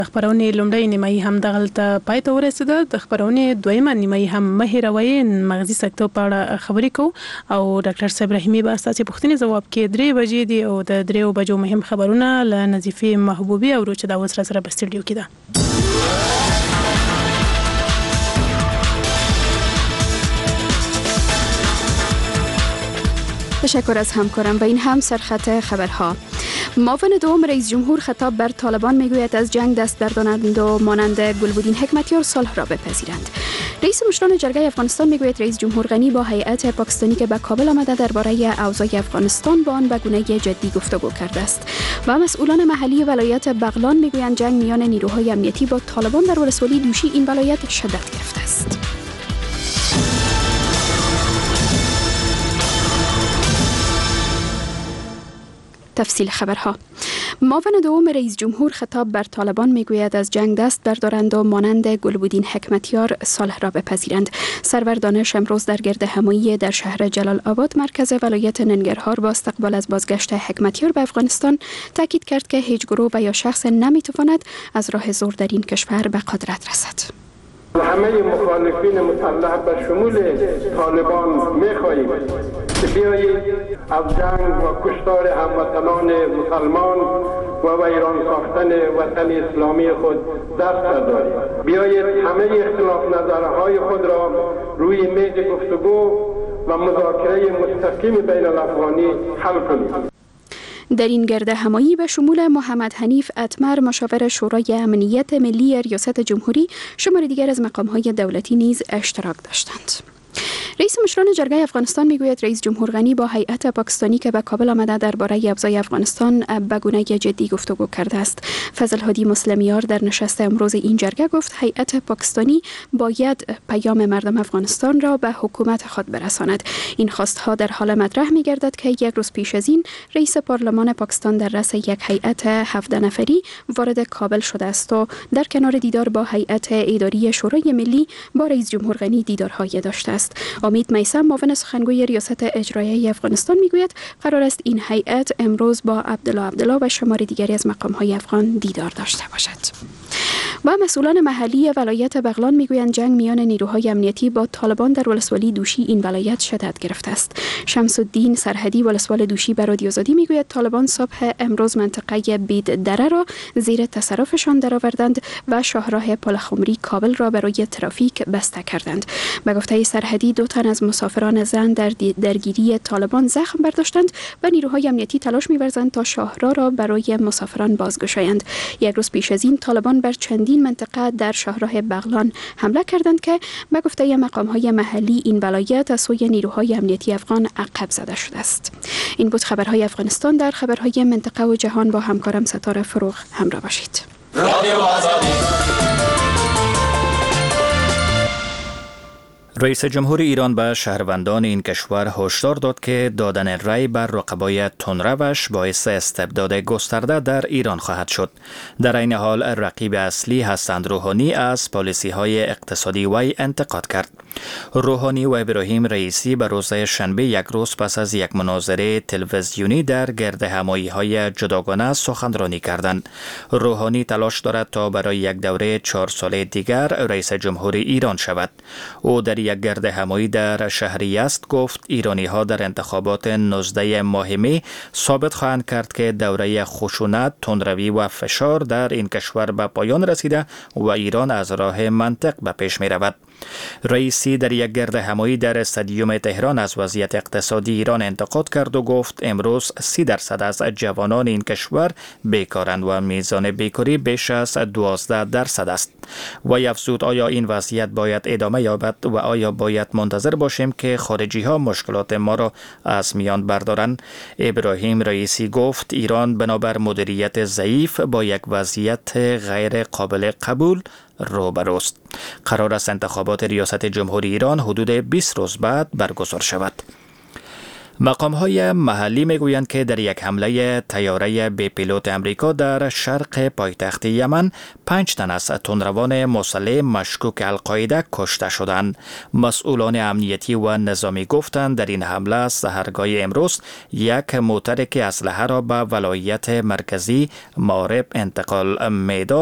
خبرونه لومړی نیمایي هم دغلته پای ته ورسېده. د خبرونه دویمه نیمایي هم مهیروي مغزي سکتور په اړه خبرې کوو او ډاکټر صاحب رحیمي به تاسو پوښتنې ځواب کې 3 بجې دي او د 3 بجو مهم خبرونه له نظیفه محبوبي او چې دا اوس را سره په سټډیو کې ده. تشکر از همکارم. و این هم سرخط خبرها. معاون دوم رئیس جمهور خطاب بر طالبان میگوید از جنگ دست بردارند و مانند گلبدین حکمتیار صلح را بپذیرند. رئیس مشران جرگه افغانستان میگوید رئیس جمهور غنی با هیئت پاکستانی که به کابل آمده درباره اوضاع افغانستان با آن به گونه جدی گفتگو کرده است. و مسئولان محلی ولایت بغلان میگویند جنگ میان نیروهای امنیتی با طالبان در ولسوالی دوشی این ولایت شدت گرفته است. تفصیل خبرها. معاون دوم رئیس جمهور خطاب بر طالبان میگوید از جنگ دست بردارند و مانند گلبدین حکمتیار صلح را بپذیرند. سرور دانش امروز در گرد همایی در شهر جلال آباد مرکز ولایت ننگرهار با استقبال از بازگشت حکمتیار به افغانستان تاکید کرد که هیچ گروه و یا شخص نمیتواند از راه زور در این کشور به قدرت رسد. همه مخالفین مسلح به شمول طالبان می‌خواهیم که بیایید از جنگ و کشتار هموطنان مسلمان و ویران ساختن وطن اسلامی خود دست برداریم. بیایید همه اختلاف نظرهای خود را روی میز گفتگو و مذاکره مستقیم بین الافغانی حل کنیم. در این گرد همایی به شمول محمد حنیف اتمر مشاور شورای امنیت ملی ریاست جمهوری شمار دیگر از مقام‌های دولتی نیز اشتراک داشتند. رئیس مشران جرگه افغانستان میگوید رئیس جمهور غنی با هیئت پاکستانی که به کابل آمده درباره اوضاع افغانستان به گونه جدی گفتگو کرده است. فضل هادی مسلمیار در نشست امروز این جرگه گفت هیئت پاکستانی باید پیام مردم افغانستان را به حکومت خود برساند. این خواستها در حال مطرح میگردد که یک روز پیش از این رئیس پارلمان پاکستان در رأس یک هیئت 17 نفری وارد کابل شده است و در کنار دیدار با هیئت اداری شورای ملی با رئیس جمهور غنی دیدارهای داشته است. امید میثم معاون سخنگوی ریاست اجرایی افغانستان میگوید قرار است این هیئت امروز با عبدالله و شمار دیگری از مقام‌های افغان دیدار داشته باشد. و مسئولان محلی ولایت بغلان میگویند جنگ میان نیروهای امنیتی با طالبان در ولسوالی دوشی این ولایت شدت گرفته است. شمس الدین سرحدی ولسوال دوشی به رادیو آزادی میگوید طالبان صبح امروز منطقه بید دره را زیر تصرفشان درآوردند و شاهراه پلخمری کابل را برای ترافیک بسته کردند. به گفته سرحدی 2 تن از مسافران زن در درگیری طالبان زخم برداشتند و نیروهای امنیتی تلاش می‌ورزند تا شاهراه را برای مسافران بازگشایند. یک روز پیش از این طالبان بر چندین منطقه در شاهراه بغلان حمله کردند که به گفته مقام‌های محلی این ولایت از سوی نیروهای امنیتی افغان عقب زده شده است. این بود خبرهای افغانستان. در خبرهای منطقه و جهان با همکارم ستاره فروغ همراه باشید. رئیس جمهور ایران به شهروندان این کشور هشدار داد که دادن رأی بر رقبای تندروش باعث استبداد گسترده در ایران خواهد شد. در این حال رقیب اصلی حسن روحانی از پالیسی‌های اقتصادی وی انتقاد کرد. روحانی و ابراهیم رئیسی به روز شنبه یک روز پس از یک مناظره تلویزیونی در گرد همایی‌های جداگانه سخنرانی کردند. روحانی تلاش دارد تا برای یک دوره 4 ساله دیگر رئیس جمهور ایران شود. او در یک گرد همایی در شهر یزد گفت ایرانی‌ها در انتخابات 19 ماه می ثابت خواهند کرد که دوره خشونت، تندروی و فشار در این کشور به پایان رسیده و ایران از راه منطق به پیش می رود. رئیسی در یک گرد همایی در استادیوم تهران از وضعیت اقتصادی ایران انتقاد کرد و گفت امروز 30% از جوانان این کشور بیکارند و میزان بیکاری بیش از 12% است. و افزود آیا این وضعیت باید ادامه یابد و آیا باید منتظر باشیم که خارجی ها مشکلات ما را از میان بردارند؟ ابراهیم رئیسی گفت ایران بنابر مدیریت ضعیف با یک وضعیت غیر قابل قبول روبروست. قرار است انتخابات ریاست جمهوری ایران حدود 20 روز بعد برگزار شود. مقام‌های محلی میگویند که در یک حمله طیاره بی پیلوت امریکا در شرق پایتخت یمن 5 تن از تندروان مسلح مشکوک القاعده کشته شدند. مسئولان امنیتی و نظامی گفتند در این حمله سحرگاه امروز یک موتر که اسلحه را به ولایت مرکزی مارب انتقال میداد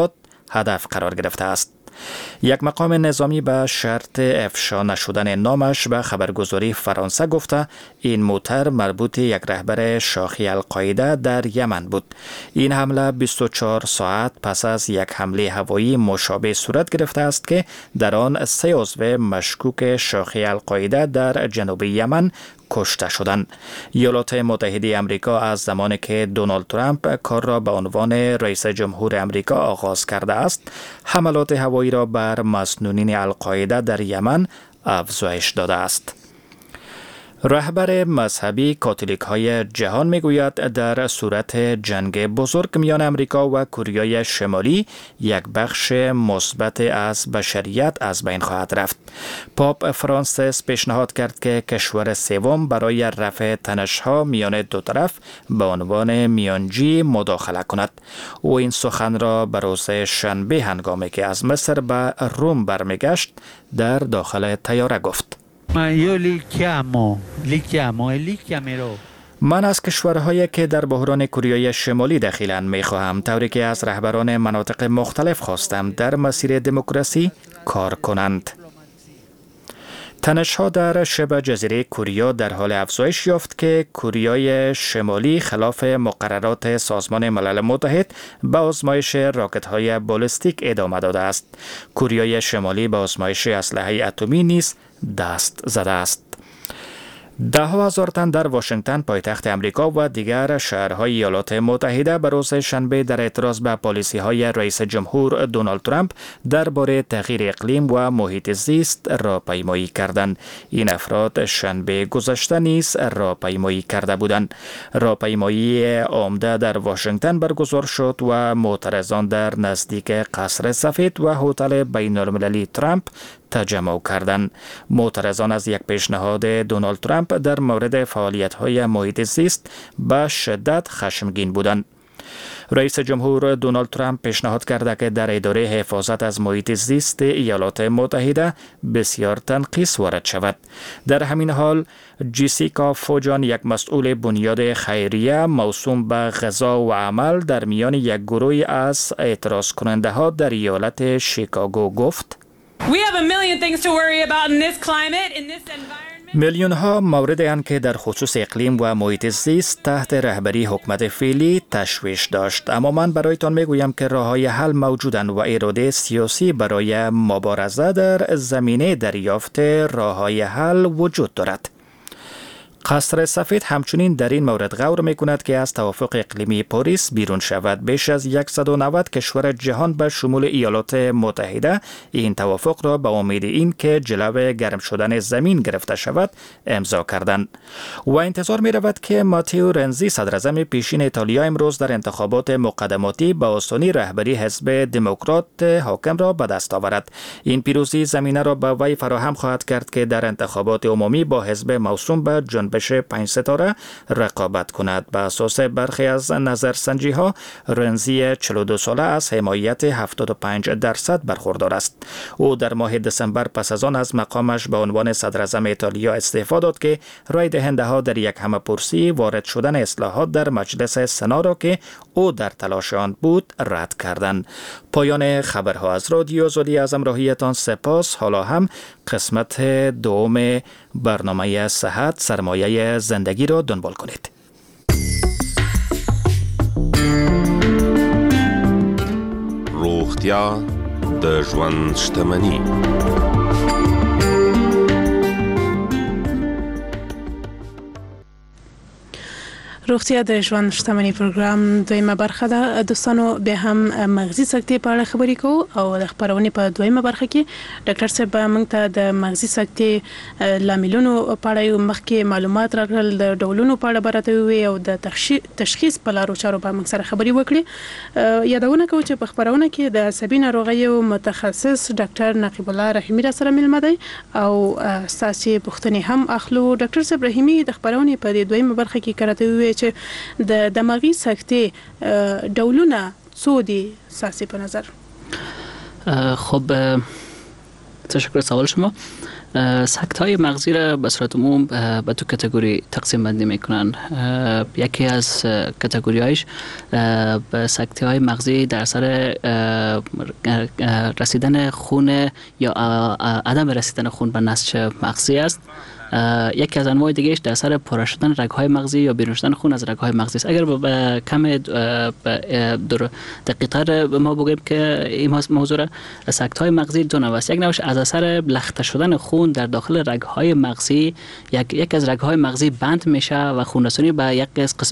هدف قرار گرفته است. یک مقام نظامی به شرط افشا نشدن نامش به خبرگزاری فرانسه گفته این موتر مربوط یک رهبر شاخی القاعده در یمن بود. این حمله 24 ساعت پس از یک حمله هوایی مشابه صورت گرفته است که در آن 3 عضو مشکوک شاخی القاعده در جنوب یمن کشته شدند. ایالات متحده آمریکا از زمانی که دونالد ترامپ کار را به عنوان رئیس جمهور آمریکا آغاز کرده است، حملات هوایی را بر مسنونین القاعده در یمن افزایش داده است. رهبر مذهبی کاتولیک های جهان میگوید در صورت جنگ بزرگ میان امریکا و کره شمالی یک بخش مثبت از بشریت از بین خواهد رفت. پاپ فرانسیس پیشنهاد کرد که کشور سوم برای رفع تنش‌ها میان دو طرف به عنوان میانجی مداخله کند. او این سخن را به روز شنبه هنگامی که از مصر به روم برمیگشت در داخل طیاره گفت. من از کشورهایی که در بحران کره شمالی دخیلند می‌خواهم، طوری که از رهبران مناطق مختلف خواستم در مسیر دموکراسی کار کنند. تنش‌ها در شبه جزیره کره در حال افزایش یافت که کره شمالی خلاف مقررات سازمان ملل متحد به آزمایش راکت‌های بالستیک ادامه داده است. کره شمالی به آزمایش اسلحه اتمی نیز دست زده است. ده هزار تن در واشنگتن پایتخت امریکا و دیگر شهرهای ایالات متحده به روز شنبه در اعتراض به پالیسی‌های رئیس جمهور دونالد ترامپ درباره تغییر اقلیم و محیط زیست راهپیمایی کردند. این افراد شنبه گذشته نیز راهپیمایی کرده بودند. راهپیمایی عمده در واشنگتن برگزار شد و معترضان در نزدیک قصر سفید و هتل بین‌المللی ترامپ تجمع کردند. معترضان از یک پیشنهاد دونالد ترامپ در مورد فعالیت‌های محیط زیست به شدت خشمگین بودند. رئیس جمهور دونالد ترامپ پیشنهاد کرده که در اداره حفاظت از محیط زیست ایالات متحده بسیار تنقیص وارد شود. در همین حال جیسیکا فوجان، یک مسئول بنیاد خیریه موسوم به غذا و عمل در میان یک گروه از اعتراض کننده ها در ایالت شیکاگو گفت: میلیون ها مورد آن که در خصوص اقلیم و محیط زیست تحت رهبری حکومت فعلی تشویش داشت، اما من برایتان میگویم که راه‌های حل موجودند و اراده سیاسی برای مبارزه در زمینه دریافت راه‌های حل وجود دارد. قصر سفید همچنین در این مورد غور می‌کند که از توافق اقلیمی پاریس بیرون شود. بیش از 190 کشور جهان به شمول ایالات متحده این توافق را به امید این که جلو گرم شدن زمین گرفته شود امضا کردند. و انتظار می‌رود که ماتئو رنزی، صدراعظم پیشین ایتالیا، امروز در انتخابات مقدماتی به آسانی رهبری حزب دموکرات حاکم را به دست آورد. این پیروزی زمینه را به وی فراهم خواهد کرد که در انتخابات عمومی با حزب موسوم به جنبش 5 ستاره رقابت کند. به اساس برخی از نظرسنجی ها، رنزی 42 ساله از حمایت 75% برخوردار است. او در ماه دسامبر پس از آن از مقامش به عنوان صدراعظم ایتالیا استعفا داد که رای دهنده ها در یک همه‌پرسی وارد شدن اصلاحات در مجلس سنا را که او در تلاش آن بود رد کردند. پایان خبرها از رادیو زلی از همراهیتان سپاس. حالا هم قسمت دوم برنامه صحت سرمایه زندگی را دنبال کنید. روغتیا د ژوند شتمني. روغتیا د ژوند شتمنۍ پروګرام دویمه برخه ده. دوستانو به هم مغزي سکتې په اړه خبرې کوو او د خبرونې په دویمه برخه کې ډاکټر صاحب موږ ته د مغزي سکتې لاملونو په اړه مخکې معلومات راکړل، د ډولونو په اړه براته وی او د تشخیص په لارو چارو به موږ سره خبرې وکړي. یادونه کوم چې په خبرونه کې د عصبي ناروغیو متخصص ډاکټر نقیب الله رحیمی را سره ملمه دی او ساسي پوښتنې هم اخلو. ډاکټر صاحب رحیمی د خبرونې په دویمه برخه کې کراته وی چې د دماغي سکتې ډولونه څو دي ساسي په نظر؟ خب تشکر سوال شما. سکت‌های مغزی را به صورت عموم به دو کاتگوری تقسیم بندی میکنن. یکی از کاتگوری‌هایش به سکته‌های مغزی در اثر رسیدن خون یا عدم رسیدن خون به نسج مغزی است. یکی از انواع دیگهش در اثر پاره شدن رگ‌های مغزی یا بیرون شدن خون از رگ‌های مغزی است. اگر به کم دقیق‌تر ما بگیم که این موضوع را، سکت‌های مغزی دو نوع است. یک نوعش از اثر لخته شدن خون در داخل رگ‌های مغزی، یک از رگ‌های مغزی بند میشه و خونرسانی به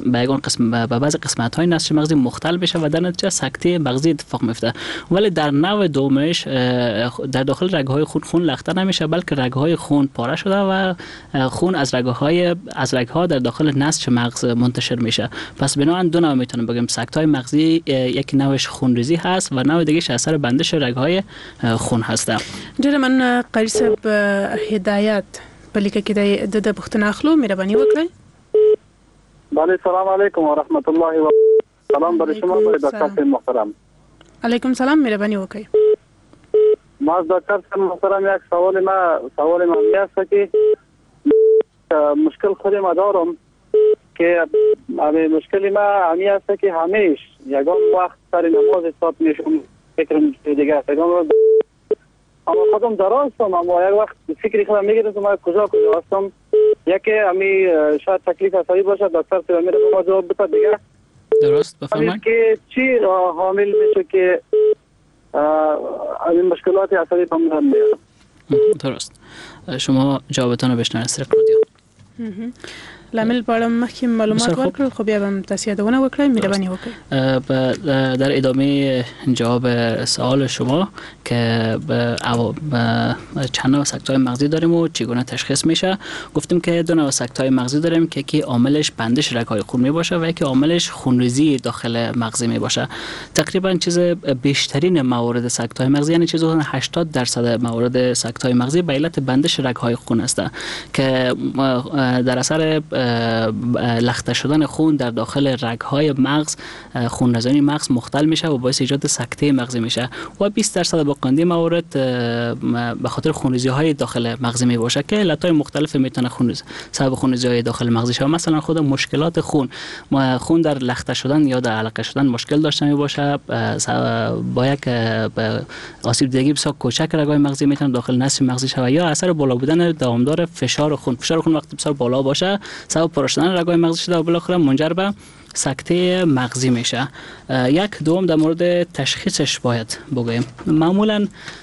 بعضی قسمت‌های نسج مغزی مختل بشه و در نتیجه سکته مغزی اتفاق میفته. ولی در نوع دومش در داخل رگ‌های خون لخته نمیشه، بلکه رگ‌های خون پاره شده و خون از رگ‌ها در داخل نسج مغز منتشر میشه. پس بنابراین دو نوع میتونیم بگیم سکت‌های مغزی، یک نوعش خونریزی هست و نوع دیگه‌اش اثر بندش رگ‌های خون هست. جناب من قاری صاحب هدایت بلیکه که د پښتنه اخلو مهرباني وکړئ. بله سلام علیکم و رحمت الله و سلام بر شما و دکتر محترم. علیکم سلام مهرباني وکړئ. ما دکتر محترم یک سوال ما است که مشکل خود ما دارم که مشکلی ما همی است که همیشه یگان وقت سر نماز استاد میشم فکرم دیگه اما خودم دراستم، اما یک وقت فکری خودم میگیرم ما کجا هستم، یکی همی شاید تکلیف عصبی باشه دکتر سر میره ما جواب بده دیگه. درست بفرمایید که چی حامل میشه که این مشکلات عصبی پامون میاد. درست، شما جوابتون رو بشنوید از طریق رادیو. لامل بالا مخکې معلومات ورکړل خو بیا هم تاسو یادونه وکړئ مهرباني وکړئ. در ادامه جواب سوال شما که چند نوع سکته‌های مغزی داریم و چگونه تشخیص میشه، گفتیم که دو نوع سکته‌های مغزی داریم که یکی عاملش بندش رگ‌های خون می باشه و یکی عاملش خونریزی داخل مغزی می باشه. تقریبا چیز بیشترین موارد سکته‌های مغزی، یعنی چیز 80% موارد سکته‌های مغزی به علت بندش رگ‌های خون است که در اثر لخته شدن خون در داخل رگ‌های مغز خونرسانی مغز مختل میشه و باعث ایجاد سکته مغزی میشه و 20% باقی موارد به خاطر خونریزی‌های داخل مغزی می باشه که علت‌های مختلف میتونه سبب خونریزی‌های داخل مغزی شه. مثلا خود مشکلات خون در لخته شدن یا در علقه شدن مشکل داشته می باشه، با یک آسیب دیگه بسیار کوچک رگ‌های مغزی میتونه داخل نسج مغزی شه یا اثر بالا بودن دوامدار فشار خون وقتی بسیار بالا باشه سبب پاره شدن رگ‌های مغزی شده و بالاخره منجر به سکته مغزی میشه. یک دوم در مورد تشخیصش باید بگویم. معمولا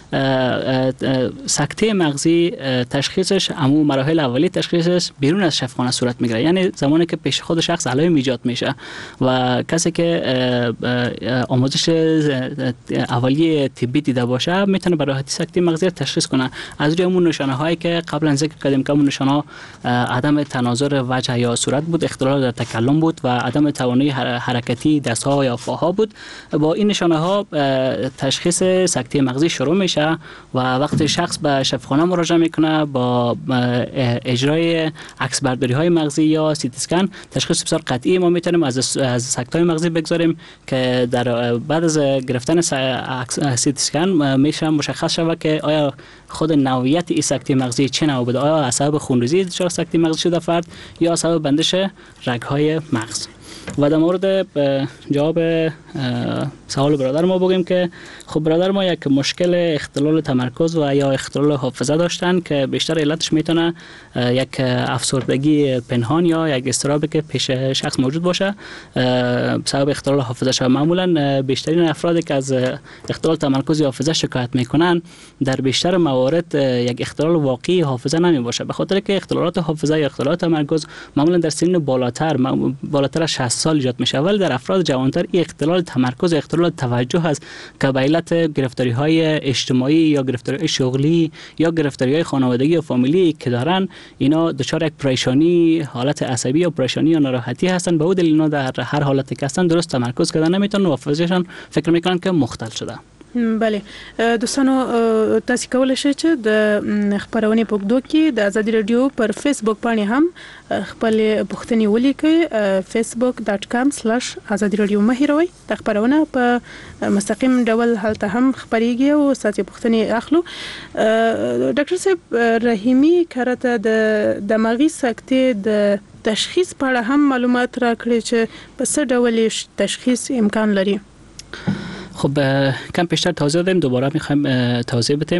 سکته مغزی تشخیصش مراحل اولی تشخیصش بیرون از شفاخانه صورت میگیره، یعنی زمانی که پیش خود شخص علائم ایجاد میشه و کسی که آموزش اولیه طبی دیده باشه میتونه به راحتی سکته مغزی تشخیص کنه. از روی اون نشانه هایی که قبلا ذکر کردیم که اون نشانه عدم تناظر وجه یا صورت بود، اختلال در تکلم بود و عدم توانایی حرکتی دست‌ها یا پاها بود، با این نشانه ها تشخیص سکته مغزی شروع میشه و وقتی شخص به شفاخانه مراجعه میکنه با اجرای عکس برداری های مغزی یا سی تی اسکن تشخیص بسیار قطعی ما میتونیم از سکته های مغزی بگذاریم که در بعد از گرفتن سی تی اسکن میشه مشخص شود که آیا خود نوعیت این سکته مغزی چه نوع بوده، آیا سبب خونریزی دچار سکته مغزی شده فرد یا سبب بندش رگ‌های مغز. و در مورد جواب سوال برادر ما بگیم که خب برادر ما یک مشکل اختلال تمرکز و یا اختلال حافظه داشتن که بیشتر علتش میتونه یک افسردگی پنهان یا یک اضطرابی که پیش شخص موجود باشه سبب اختلال حافظه شده. معمولا بیشترین افرادی که از اختلال تمرکز یا حافظه شکایت میکنن در بیشتر موارد یک اختلال واقعی حافظه نمی باشه، به خاطر که اختلالات حافظه یا اختلالات تمرکز معمولا در سن بالاتر از 60 سال ایجاد میشه، ولی در افراد جوانتر این اختلال تمرکز و اختلال توجه هست که به علت گرفتاری‌های اجتماعی یا گرفتاری‌های شغلی یا گرفتاری‌های خانوادگی و فامیلی که دارن، اینا دچار یک پریشانی، حالت عصبی یا پریشانی یا ناراحتی هستن. به اون دلیل اینا در هر حالتی که هستن درست تمرکز کردن نمیتونن و حافظه‌شان فکر میکنن که مختل شده. بله دوستانو تاسو کولای شئ چې د خبرونه په وګړو کې د ازادي رادیو پر فیسبوک باندې هم خپل پوښتنې ولیکئ facebook.com/ازادي رادیو مهیروي د خبرونه په مستقیم ډول هلته هم خبريږي او ساتي پوښتنې اخلو. ډاکټر صاحب رحیمی کرته د دماغي سکتې د تشخیص په اړه هم معلومات راکړي چې په څه ډول تشخیص امکان لري. خب کم پیشتر توضیح دادیم، دوباره میخوایم توضیح بدیم.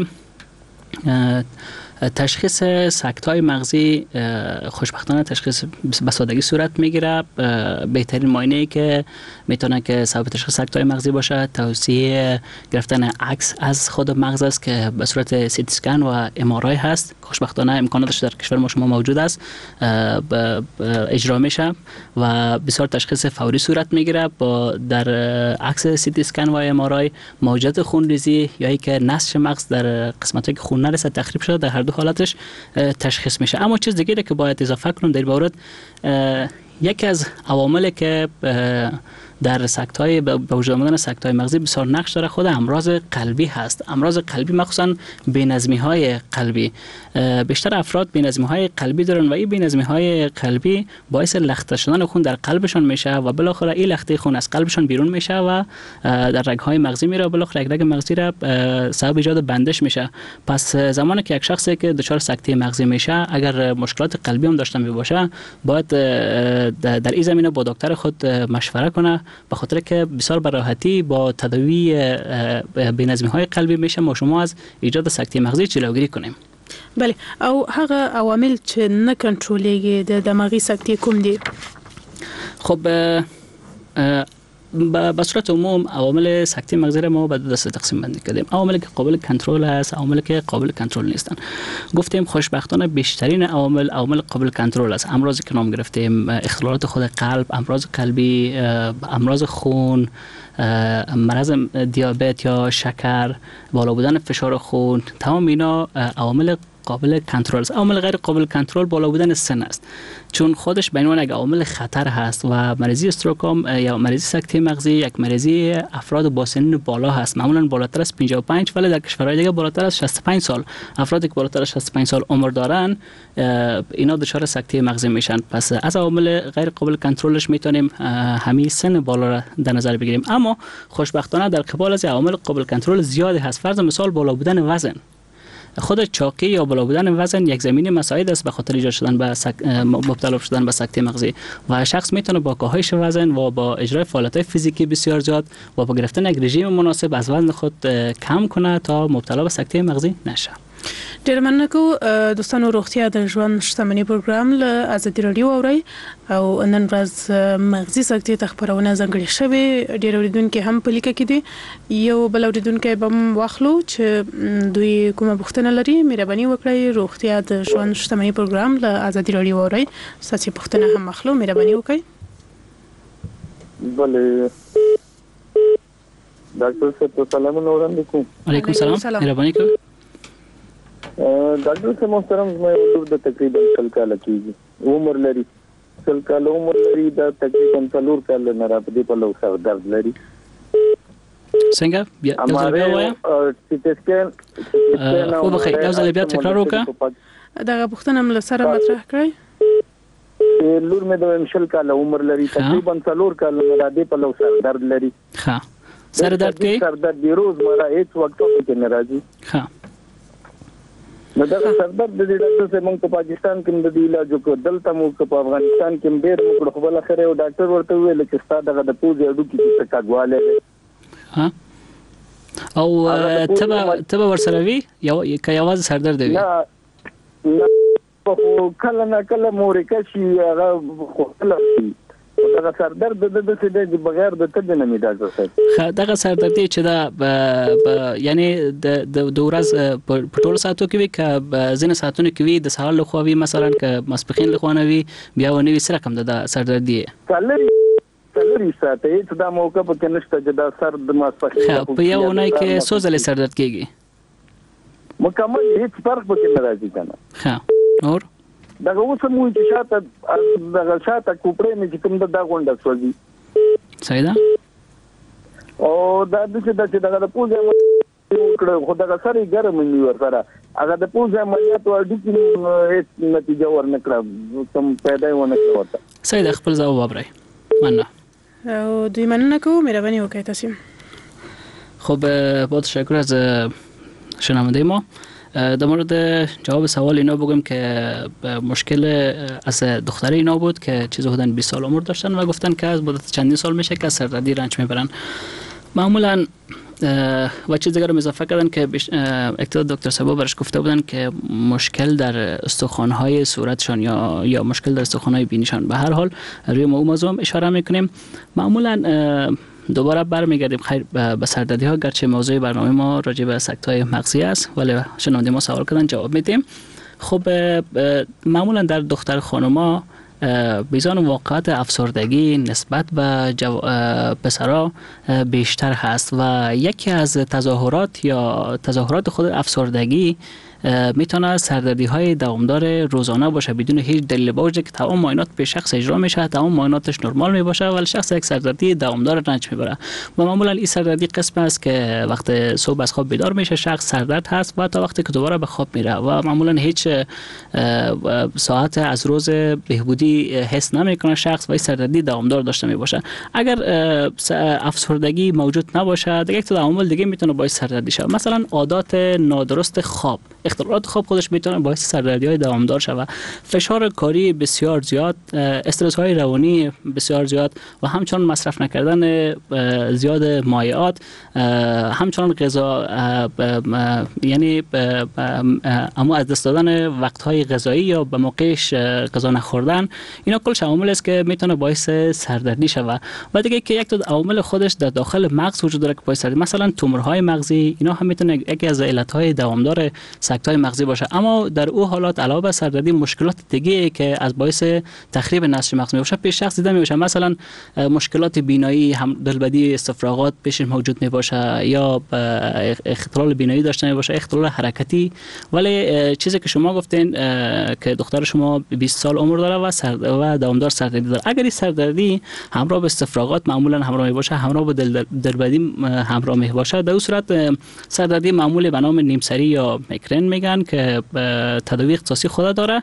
تشخیص سکت‌های مغزی خوشبختانه تشخیص به سادگی صورت میگیره. بهترین معاینه‌ای که میتونه که سبب تشخیص سکت‌های مغزی باشه توصیه گرفتن عکس از خود مغز است که به صورت سی تی اسکن و ام آر آی هست. خوشبختانه امکاناتش در کشور ما شما موجود است، اجرا میشه و بسیار تشخیص فوری صورت میگیره. با در عکس سی تی اسکن و ام آر آی موجات خونریزی یا اینکه نسج مغز در قسمتایی که خون نرسه تخریب شده، در هر دو حالتش تشخیص میشه. اما چیز دیگه که باید اضافه کنم در مورد یکی از عواملی که در سکت‌های به وجود آمدن سکت‌های مغزی بسیار نقش داره خود امراض قلبی هست. امراض قلبی مخصوصا بی‌نظمی‌های قلبی. بیشتر افراد بی‌نظمی‌های قلبی دارن و این بی‌نظمی‌های قلبی باعث لخته شدن خون در قلبشان میشه و بالاخره این لخته خون از قلبشان بیرون میشه و در رگ‌های مغزی میره و بالاخره رگ مغزی را سبب ایجاد بندش میشه. پس زمانی که یک شخصی که دچار سکته مغزی میشه اگر مشکلات قلبی هم داشته باشه باید در این زمینه با دکتر خود مشوره کنه، به خاطر که بسیار به راحتی با تداوی بی‌نظمی‌های قلبی میشه ما شما از ایجاد سکته مغزی جلوگیری کنیم. بله، او هغه عوامل چې نه کنټرولېږي د دماغي سکتې کوم دي؟ خب به صورت عموم عوامل سکته مغزی را ما به دو دسته تقسیم بندی کردیم. عواملی که قابل کنترل است، عواملی که قابل کنترل نیستن. گفتیم خوشبختانه بیشترین عوامل قابل کنترل است. امراضی که نام گرفتیم، اختلالات خود قلب، امراض قلبی، امراض خون، مرض دیابت یا شکر، بالا بودن فشار خون، تمام اینا عوامل قابل کنترل است. عامل غیر قابل کنترل بالا بودن سن است، چون خودش به عنوان یک عامل خطر هست و مریضی استروک یا مریضی سکته مغزی یک مریضی افراد با سن بالا هست، معمولا بالاتر از 55 ولی در کشورهای دیگه بالاتر از 65 سال. افرادی که بالاتر از 65 سال عمر دارن اینا دچار سکته مغزی میشن. پس از عوامل غیر قابل کنترلش میتونیم همین سن بالا را در نظر بگیریم. اما خوشبختانه در قبال از عوامل قابل کنترل زیادی هست. فرض مثال بالا بودن وزن، خود چاقی یا بالا بودن وزن یک زمینه مساعد است به خاطر ایجاد شدن به مبتلا شدن به سکته مغزی و شخص میتونه با کاهش وزن و با اجرای فعالیت‌های فیزیکی بسیار زیاد و با گرفتن یک رژیم مناسب از وزن خود کم کنه تا مبتلا به سکته مغزی نشه. ډیر مننه کوم دوستانو. روغتیا د ژوند شتمنۍ پروګرام له ازادي رادیو اوري او نن ورځ مغزي سکتې ته خبرونه ځانګړې شوې. ډیر اوریدونکو هم په لیکه کې دي. یو بل اوریدونکو به واخلو چې دوی کومه پوښتنه لري. مهرباني وکړئ روغتیا د ژوند شتمنۍ پروګرام له ازادي رادیو اوري ساتي پوښتنه هم اخلو. مهرباني وکړئ. بله ډاکټر صاحب سلام علیکم. علیکم السلام. مهرباني وکړئ. ډاکټر صاحب محترم، زما ولور د تقریبا 100 کال کېږي عمر لري. 100 کال عمر لري، دا تقریبا 4 کال نه را پدې په لو سر درد لري. څنګه بیا ځل وایم سی تی سکین او بخیر یو ځل بیا تکرار وکړه. دا پوښتنه مل سره مطرح کړئ. لور مې د 100 کال عمر لري، تقریبا 4 کال نه را دې په لو سر درد لري. ها سر درد کوي؟ سر درد دی روز مرا هیڅ وخت کې نه راځي. ها نو دا سردرد د دې ډاکټر صاحب موږ په پاکستان کې د دې علاج وکړ، دلته موږ په افغانستان کې ډېر موږ خو بل اخر یو ډاکټر ورته ویل چې ستاسو دغه د پوزې اډو کې څه کاګواله ده. ها او تبه ورسره وی یو کایواز سردرد دی؟ نه په کله نه کله مورکه شي هغه خو خلک دغه سردرد د څه بغیر د تبه نه میداځي صاحب. دغه سردردي چې دا یعنی د ورځ په ټول ساعتو کې وي که ځینې ساعتونو کې وي د سهار لخوا وي مثلا که ماسپښین لخوا نه وي بیا ونه وي سره کم د سردردي کلری ساعت هیڅ دا موقع په کې نشته چې دا سر د ماسپښین په یو ونای کې څو ځله سردرد کېږي مکمل هیڅ فرق پکې نه راځي کنه. ها اور دغه اوس مو چې شاته دغه شاته کوپړې مې چې کوم د دا غونډه سوځي صحیح ده. او دا د څه دغه د پوزې وکړه خو دا سره ګرم نیور سره هغه د پوز عملیات ورډي کې هیڅ نتیجه ورنکړه کوم پیدا ونه کړه. سید خپل ځواب وبرئ. مننه. او دوی مننه کوم مهرباني وکړئ تاسو. خب با تشکر از شنونده ما. در مورد جواب سوال اینا بگم که مشکل از دختر اینا بود که چیز حدوداً 20 سال عمر داشتن و گفتن که از مدت چندین سال میشه که از سردردی رنج میبرن. معمولاً و چیز دیگر رو اضافه کردن که اکتدار دکتر سبا برش گفته بودن که مشکل در استخوان‌های صورتشان یا مشکل در استخوان‌های بینیشان. به هر حال روی موضوع هم اشاره میکنیم. معمولاً دوباره برمیگردیم خیر به سردردی ها، گرچه موضوع برنامه ما راجع به سکت‌های مغزی است ولی شنونده ما سوال کردن جواب میدیم. خب معمولا در دختر خانوما بیزان واقعات افسردگی نسبت به پسرها بیشتر هست و یکی از تظاهرات خود افسردگی میتونه سردردی های دوامدار روزانه باشه بدون هیچ دلیل، با وجود که تمام معاینات به شخص اجرا میشه، تمام معایناتش نرمال میباشه ولی شخص یک سردردی دوامدار رنج میبره. و معمولا این سردردی قسم است که وقت صبح از خواب بیدار میشه شخص سردرد هست و تا وقتی که دوباره به خواب میره و معمولا هیچ ساعت از روز بهبودی حس نمیکنه شخص و این سردردی دوامدار داشته میباشه. اگر افسردگی موجود نباشه دیگه یک عوامل دیگه میتونه باعث سردردی شه، مثلا عادات نادرست خواب، اختلالات خواب خودش میتونه باعث سردردی‌های دوامدار شود. فشار کاری بسیار زیاد، استرس‌های روانی بسیار زیاد و همچنان مصرف نکردن زیاد مایعات، همچنان غذا یعنی اما از دست دادن وقت‌های غذایی یا به موقعش غذا نخوردن، اینا کلش عوامل است که میتونه باعث سردردی شود. و دیگه که یک تا عوامل خودش در داخل مغز وجود داره که باعث سردردی، مثلا تومورهای مغزی، اینا هم میتونه یکی از علت‌های دوامدار سکت‌های مغزی باشه. اما در او حالات علاوه بر سردردی مشکلات دیگه که از باعث تخریب نسج مغز میشه پیش شخص دیده میشه، مثلا مشکلات بینایی، هم دلبدی، استفراغات پیش موجود میباشه یا اختلال بینایی داشته میباشه، اختلال حرکتی. ولی چیزی که شما گفتین که دختر شما 20 سال عمر داره و دوامدار سردردی داره، اگر این سردردی همراه به استفراغات معمولا همراه میباشه، همراه با دلبدی همراه میباشه، در اون صورت سردردی معمولی به نام نیمسری یا میگرن میگن که تداوی اختصاصی خود داره.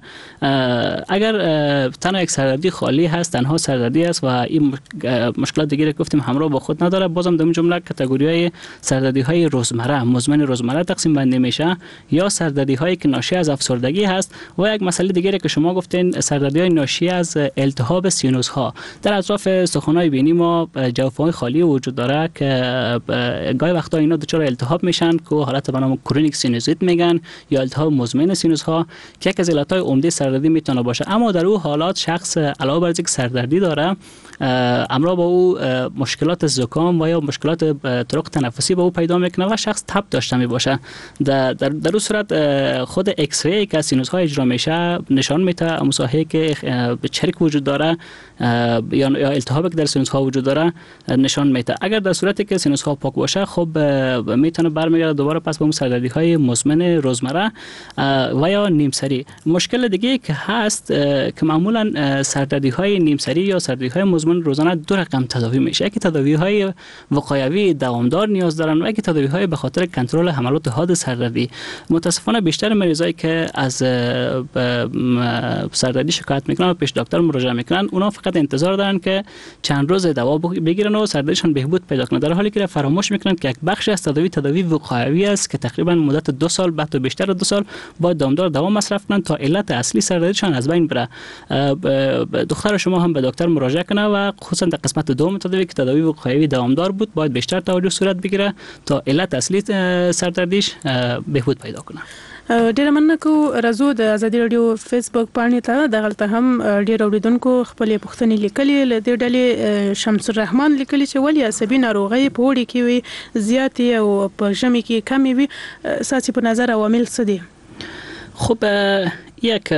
اگر تنها یک سردردی خالی هست، تنها سردردی است و این مشکلات دیگه گفتیم همراه با خود نداره، بازم در این جمله کاتگوری‌های سردردی‌های روزمره، مزمن روزمره تقسیم بندی میشه یا سردردی‌هایی که ناشی از افسردگی هست. و یک مسئله دیگه که شما گفتین سردردی‌های ناشی از التهاب سینوس‌ها. در اطراف استخوان‌های بینی ما جوفه‌های خالی وجود داره که گاهی وقتا اینا دچار التهاب میشن که حالت به نام کرونیک سینوزیت میگن یا التهاب مزمن سینوس ها که یک از علتهای عمده سردردی میتونه باشه. اما در اون حالات شخص علاوه بر اینکه سردردی داره، همراه با او مشکلات زکام و یا مشکلات طرق تنفسی به او پیدا میکنه و شخص تب داشته میباشه. در اون صورت خود ایکس ری که سینوس ها اجرا میشه نشان میده مساحه که چرک وجود داره یا التهابی که در سینوس ها وجود داره نشان میده. اگر در صورتی که سینوس ها پاک باشه خب میتونه برمیگرده دوباره پس به اون سردردی های مزمن روزمره و یا نیمسری. مشکل دیگه که هست که معمولا سردردی های نیمسری یا سردردی های مزمن روزانه دو رقم تداوی میشه. یکی تداوی های وقایوی دوامدار نیاز دارن و یکی تداوی های به خاطر کنترل حملات حاد سردردی. متاسفانه بیشتر مریضایی که از سردردی شکایت میکنن و پیش دکتر مراجعه میکنن، اونا فقط انتظار دارن که چند روز دوا بگیرن و سردردیشون بهبود پیدا کنه، در حالی که فراموش میکنن که یک بخش از تداوی وقایوی است که تقریبا مدت 2 سال بعد بیشتر 2 سال باید دوامدار دوا مصرف کنن تا علت اصلی سردردیشان از بین بره. دختر شما هم به دکتر مراجعه کنه و خصوصا در قسمت دوم تداوی که تداوی وقایوی دوامدار بود باید بیشتر توجه صورت بگیره تا علت اصلی سردردیش بهبود پیدا کنه. ډیره مننه کو رازو د ازادي رادیو فیسبوک باندې ته دغلته هم ډیر اوریدونکو خپل پوښتنې لیکلې ل دې ډلې شمس الرحمن لیکلي چې ولې عصبي ناروغي په وړي کې وي زیاتې او په ژمي کې کمې وي، ساسي په نظر عوامل څه دي؟ خب یک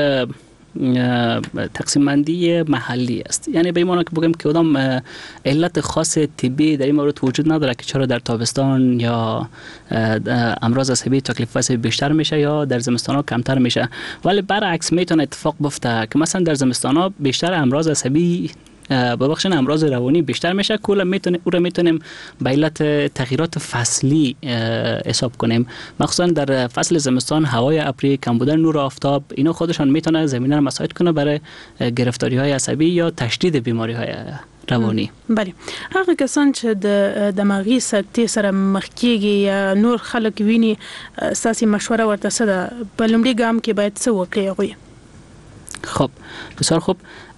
تقسیم بندی محلی است، یعنی به این معنی که بگم که کدام علت خاص طبی در این مورد وجود نداره که چرا در تابستان یا امراض عصبی تکلیف عصبی بیشتر میشه یا در زمستان ها کمتر میشه. ولی برعکس میتونه اتفاق بیفته که مثلا در زمستان ها بیشتر امراض عصبی ببخشید امراض روانی بیشتر میشه. کلا میتونیم به علت تغییرات فصلی حساب کنیم. مخصوصا در فصل زمستان هوای ابری، کم بودن نور آفتاب، اینا خودشان میتونه زمینه رو مساعد کنه برای گرفتاری های عصبی یا تشدید بیماری های روانی. بله، هغه کسان چې د دماغي سکتې سره مخ کیږي یا نور خلک ویني، اساسي مشوره ورته څه ده؟ په لومړي ګام کې باید څه وکړي هغوی؟ خب بسیار خوب.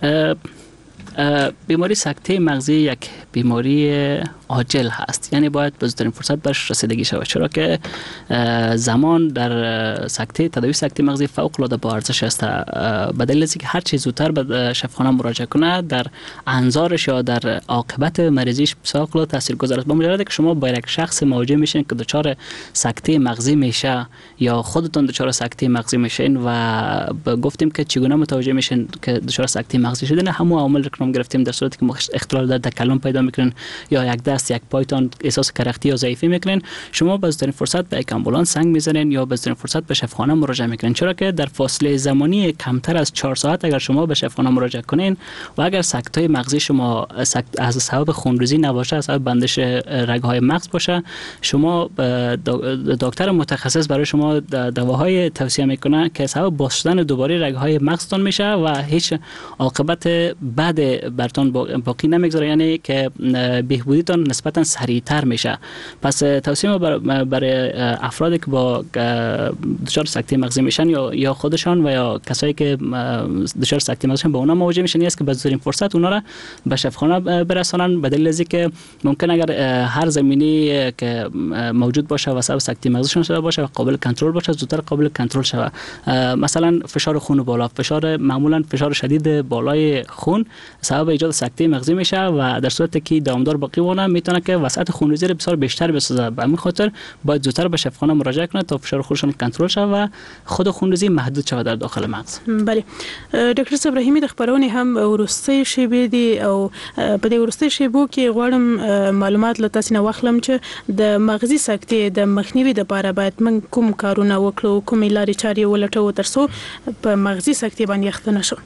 بیماری سکته مغزی یک بیماری عاجل هست، یعنی باید به زودترین فرصت برش رسیدگی شود، چرا که زمان در تداوی سکته مغزی فوق العاده با ارزش است. به دلیل اینکه هر چه زودتر به شفاخانه مراجعه کنه در انظارش یا در عاقبت مریضیش فوق العاده تاثیرگذار است. با مجرد که شما با یک شخص مواجه میشین که دچار سکته مغزی میشه یا خودتون دچار سکته مغزی میشین و گفتیم که چگونه متوجه میشین که دچار سکته مغزی شدن، همون عوامل رو گرفتیم. در صورتی که اختلال در تکلم پیدا میکنین یا یک دست یک پایتان احساس کرختی یا ضعیفی میکنین، شما به زودترین فرصت به یک آمبولانس زنگ میزنین یا به زودترین فرصت به شفاخانه مراجعه میکنین، چرا که در فاصله زمانی کمتر از 4 ساعت اگر شما به شفاخانه مراجعه کنین و اگر سکته مغزی شما از سبب خونریزی نباشه، از سبب بندش رگ‌های مغز باشه، شما دکتر متخصص برای شما دواهای توصیه میکنه که سبب باز شدن دوباره رگ‌های مغزتون میشه و هیچ عاقبت بعد براتون باقی نمیگذاره، یعنی که بهبودیتون نسبتا سریعتر میشه. پس توصیه برای افرادی که با دچار سکته مغزی میشن یا خودشان و یا کسایی که دچار سکته مغزی با اونا مواجه میشن است که به زودترین فرصت اونا را به شفاخانه برسانن، به دلیل اینکه ممکن اگر هر زمینی که موجود باشه و سبب سکته مغزیشون شده باشه و قابل کنترل باشه، زودتر قابل کنترل شود. مثلا فشار خون بالا، معمولا فشار شدید بالای خون سبب ایجاد سکته مغزی میشه و در صورتی که دامدار باقی مونه میتونه که وسعت خونریزی بسیار بیشتر بسازه. به همین خاطر باید زودتر به شفاخانه مراجعه کنه تا فشار خونشون کنترل شه و خود خونریزی محدود شود در داخل مغز. بله، ډاکټر ابراهیمي د خبرونې هم ورستۍ شیبې دي او په دې ورستۍ شیبو کې غواړم معلومات له تاسو نه واخلم چې د مغزي سکتې د مخنیوي لپاره باید من کوم کارونه وکړو، کومې لارې چارې ولټوو ترڅو په مغزي سکتې باندې اخته نشو؟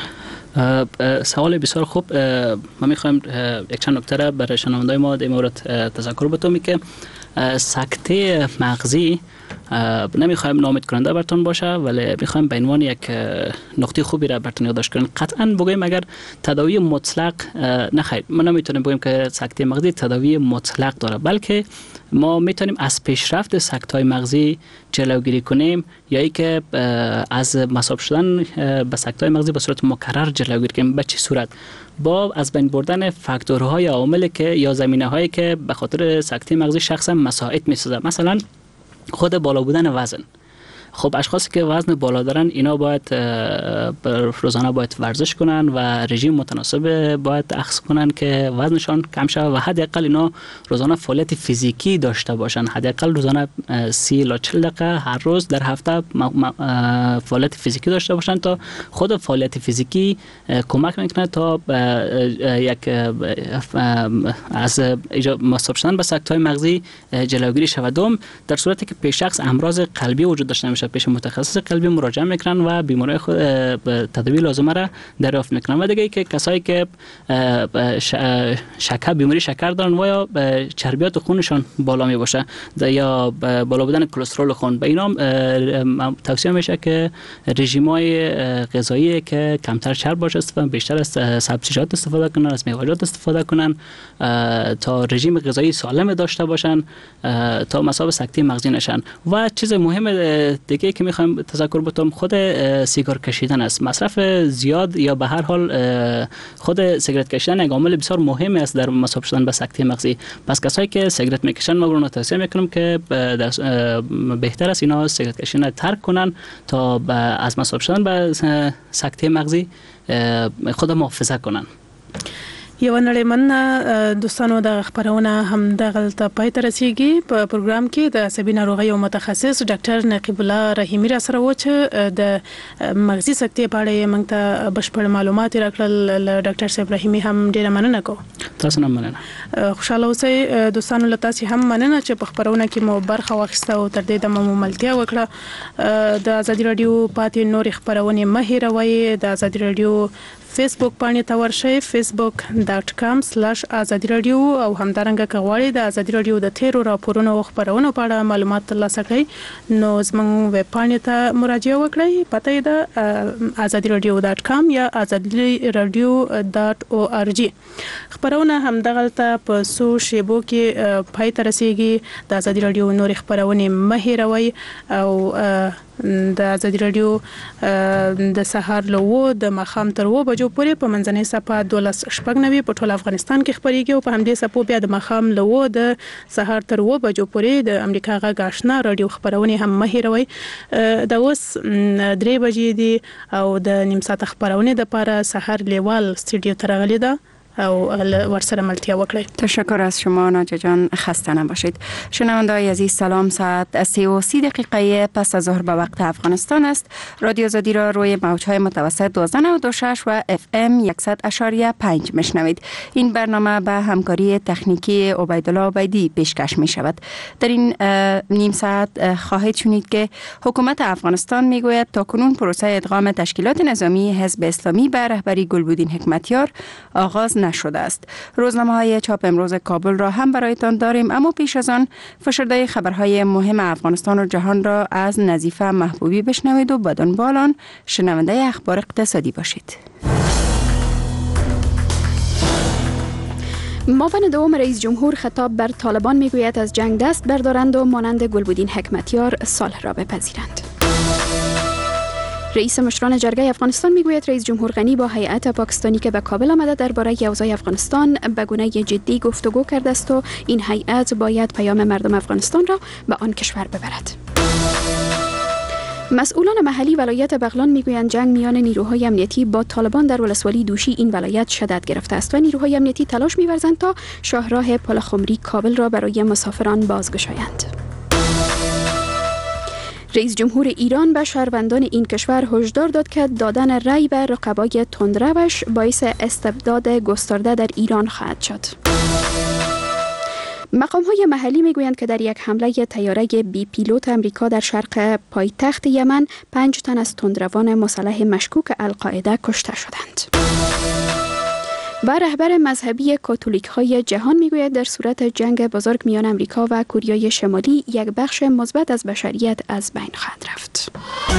سوال بسیار خوب. ما میخوایم یک چند نکته را برای شنوندای ما در مورد تذکر بتومی که سکته مغزی نمیخوایم ناامید کننده براتون باشه، ولی میخوایم به عنوان یک نقطه خوبی را براتون یادداشت کنیم. قطعا بگویم اگر تداوی مطلق نخیر، ما نمیتونیم بگیم که سکته مغزی تداوی مطلق داره، بلکه ما میتونیم از پیشرفت سکته‌های مغزی جلوگیری کنیم یا ای که از مصاب شدن به سکته‌های مغزی به صورت مکرر جلوگیری کنیم. به چه صورت؟ با از بین بردن فاکتورهای عواملی که یا زمینه‌هایی که به خاطر سکته مغزی شخصا مساعد می‌سازه، مثلا خود بالا بودن وزن. خب اشخاصی که وزن بالا دارن اینا باید روزانه باید ورزش کنن و رژیم متناسب باید اخذ کنن که وزنشان کم شود و حداقل اینا روزانه فعالیت فیزیکی داشته باشن، حداقل روزانه 30 الی 40 دقیقه هر روز در هفته فعالیت فیزیکی داشته باشن تا خود فعالیت فیزیکی کمک میکنه تا یک از مصاب شدن به سکته‌های مغزی جلوگیری شود. دوم، در صورتی که پیش شخص امراض قلبی وجود داشته باشه پیش متخصص قلبی مراجعه میکنن و بیماری خود تداوی لازمه را دریافت میکنن. و دیگه که کسایی که بیماری شکر دارن و یا چربیات خونشان بالا می باشه یا بالا بودن کلسترول خون، به اینا توصیه میشه که رژیم‌های غذایی که کمتر چرب باشه استفاده، بیشتر از سبزیجات استفاده کنن، از میوه‌جات استفاده کنن تا رژیم غذایی سالم داشته باشن تا مصاب سکته مغزی نشن. و چیز مهم دیگه که میخوایم تذکر بتم خود سیگار کشیدن است. مصرف زیاد یا به هر حال خود سیگارت کشیدن یک عامل بسیار مهم است در مصاب شدن به سکته مغزی. پس کسایی که سیگارت میکشن ما برون توصیه میکنم که بهتر است اینا سیگارت کشیدن ترک کنن تا از مصاب شدن به سکته مغزی خود محافظت کنن. یو نړیمنه دوستانو د خبرونه هم دغلته پای ته رسیږي. په پروګرام کې د عصبي ناروغیو متخصص ډاکټر نقیب الله رحیمي را سره و چې د مغزي سکتې په اړه موږ ته بشپړ معلومات راکړل. ډاکټر صاحب رحیمي هم ډیره مننه کوم. تاسو نه مننه. خوشاله اوسئ دوستانو، له تاسو هم مننه چې په خبرونه کې مو برخه واخیسته او تر دې دمه مو ملتیا وکړه. د ازادي رادیو پاتې نور خبرونه مه هیروئ. د ازادي رادیو فیسبوک باندې ته ورشئ facebook.com/azadi radio او همدارنګه کغواړئ د ازادي رادیو د تیرو راپورونو او خبرونو په اړه معلومات ترلاسه کړئ نو زموږ ویب پاڼې ته مراجعه وکړئ. پته یې ده azadiradio.com یا azadiradio.org. خبرونه همدغلته په سو شیبو کې پای ته رسیږي. د ازادي رادیو نور خبرونه مه هېروئ او د ازادي رادیو د سهار له 2 د ماښام تر 2 بجو پورې په منځنۍ صفه 12:90 په ټول افغانستان کې خبريږي او په همدې صفو بیا د ماښام له 2 د سهار تر 2 بجو پورې د امریکا غږ آشنا رادیو خبرونه هم مه هېروئ. د اوس 3 بجې دي او د نیم ساعت خبرونه د لپاره سحر لیوال استودیو ته راغلي ده او ورسره ملتیا وکړئ. تشکر از شما ناجا جان، خسته نباشید. شنونده‌های عزیز سلام، ساعت 3:30 دقیقه پس از ظهر به وقت افغانستان است. رادیو آزادی را روی موج‌های متوسط 1296 و FM 100.5 میشنوید. این برنامه به همکاری تکنیکی عبیدالله عبیدی پیشکش می شود. در این نیم ساعت خواهید شنید که حکومت افغانستان میگوید تاکنون پروسه ادغام تشکیلات نظامی حزب اسلامی به رهبری گلبودین حکمتیار آغاز نشده است. روزنامه‌های چاپ امروز کابل را هم برایتان داریم، اما پیش از آن فشرده خبرهای مهم افغانستان و جهان را از نظیفه محبوبی بشنوید و بدون بالان شنونده اخبار اقتصادی باشید. معاون دوم رئیس جمهور خطاب بر طالبان میگوید از جنگ دست بردارند و مانند گلبودین حکمتیار صلح را بپذیرند. رئیس مشران جرگه افغانستان میگوید رئیس جمهور غنی با هیئت پاکستانی که به کابل آمده درباره اوضاع افغانستان به گونه جدی گفتگو کرده است و این هیئت باید پیام مردم افغانستان را به آن کشور ببرد. مسئولان محلی ولایت بغلان میگویند جنگ میان نیروهای امنیتی با طالبان در ولسوالی دوشی این ولایت شدت گرفته است و نیروهای امنیتی تلاش می‌ورزند تا شاهراه پلخمری کابل را برای مسافران بازگشایند. رئیس جمهور ایران به شهروندان این کشور هشدار داد که دادن رأی به رقبای تندروش باعث استبداد گسترده در ایران خواهد شد. مقام‌های محلی میگویند که در یک حمله طیاره بی پیلوت امریکا در شرق پایتخت یمن 5 تن از تندروان مسلح مشکوک القاعده کشته شدند. و رهبر مذهبی کاتولیک‌های جهان میگوید در صورت جنگ بزرگ میان امریکا و کوریای شمالی یک بخش مثبت از بشریت از بین خواهد رفت.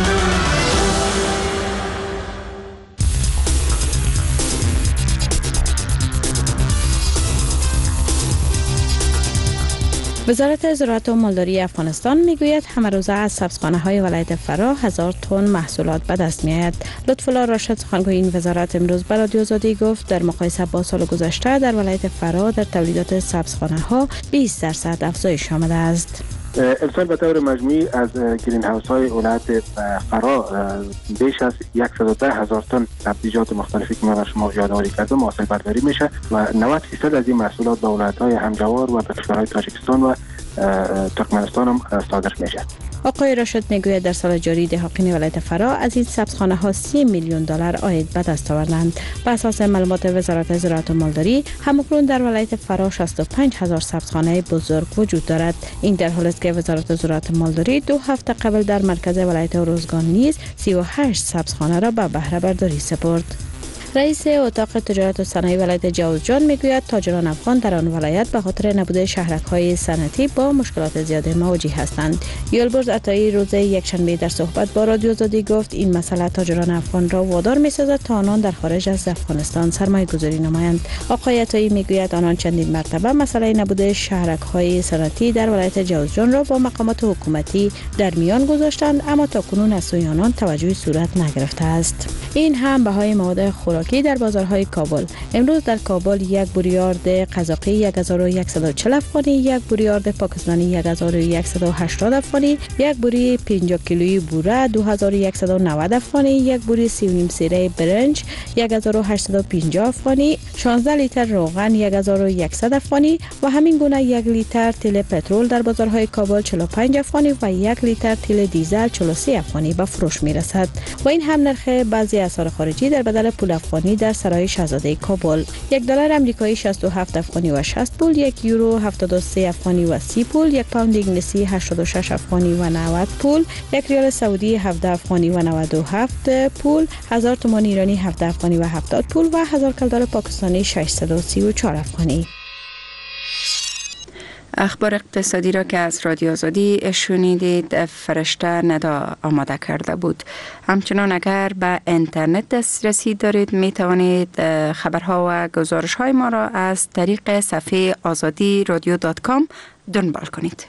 وزارت زراعت و مالداری افغانستان میگوید همه روزه از سبزخانه‌های ولایت فرا 1000 تن محصولات به دست می‌آید. لطف‌الله راشد سخنگوی این وزارت امروز به رادیو آزادی گفت در مقایسه با سال گذشته در ولایت فرا در تولیدات سبزخانه‌ها 20% افزایش آمده است. امسال به طور مجموعی از گرین هاوس های ولایت فرا بیش از 110,000 تن سبزیجات مختلفی که من شما یادآوری کردم محصول برداری میشه و 90% از این محصولات به ولایت های همجوار و به کشورهای تاجیکستان و ترکمنستان هم صادر میشه. آقای راشد میگوید در سال جاری دهقان ولایت فرا از این سبزخانه ها 30 میلیون دلار عاید به دست آوردند. بر اساس معلومات وزارت زراعت و مالداری همکنون در ولایت فرا 65,000 سبزخانه بزرگ وجود دارد. این در حالی است که وزارت زراعت و مالداری 2 هفته قبل در مرکز ولایت اروزگان نیز 38 سبزخانه را به بهره برداری سپرد. رئیس اتاق تجارت و صنایع ولایت جوزجان میگوید تاجران افغان در آن ولایت به خاطر نبود شهرک‌های صنعتی با مشکلات زیاد مواجه هستند. یلبرز عطایی روز یکشنبه در صحبت با رادیو آزادی گفت این مسئله تاجران افغان را وادار می‌سازد تا آنان در خارج از افغانستان سرمایه‌گذاری نمایند. آقای عطایی میگوید آنان چندین مرتبه مسئله نبود شهرک‌های صنعتی در ولایت جوزجان را با مقامات حکومتی در میان گذاشتند اما تاکنون از سوی آنان توجهی صورت نگرفته است. این هم بهای مواد خوراکی در بازارهای کابل. امروز در کابل یک بوریارد قزاقی 1140 افغانی، یک بوریارد پاکستانی 1180 افغانی، یک بوری 50 کیلویی بوره 2190 افغانی، یک بوری 3.5 سیره برنج 1850 افغانی، 16 لیتر روغن 1100 افغانی و همین گونه 1 لیتر تیل پترول در بازارهای کابل 45 افغانی و 1 لیتر تیل دیزل 43 افغانی به فروش میرسد. و این هم نرخ بعضی اسعار خارجی در بدل پول افغانی افغانی در سرای شاهزاده کابل. یک دلار آمریکایی 67 افغانی و 60 پول، یک یورو 73 افغانی و 30 پول، یک پوند انگلیسی 86 افغانی و 90 پول، یک ریال سعودی 17 افغانی و 97 پول، 1000 تومان ایرانی 17 افغانی و 70 پول و 1000 کلدار پاکستانی 634 افغانی. اخبار اقتصادی را که از رادیو آزادی شنیدید فرشته ندا آماده کرده بود. همچنان اگر به اینترنت دسترسی دارید می توانید خبرها و گزارش های ما را از طریق صفحه azadiradio.com دنبال کنید.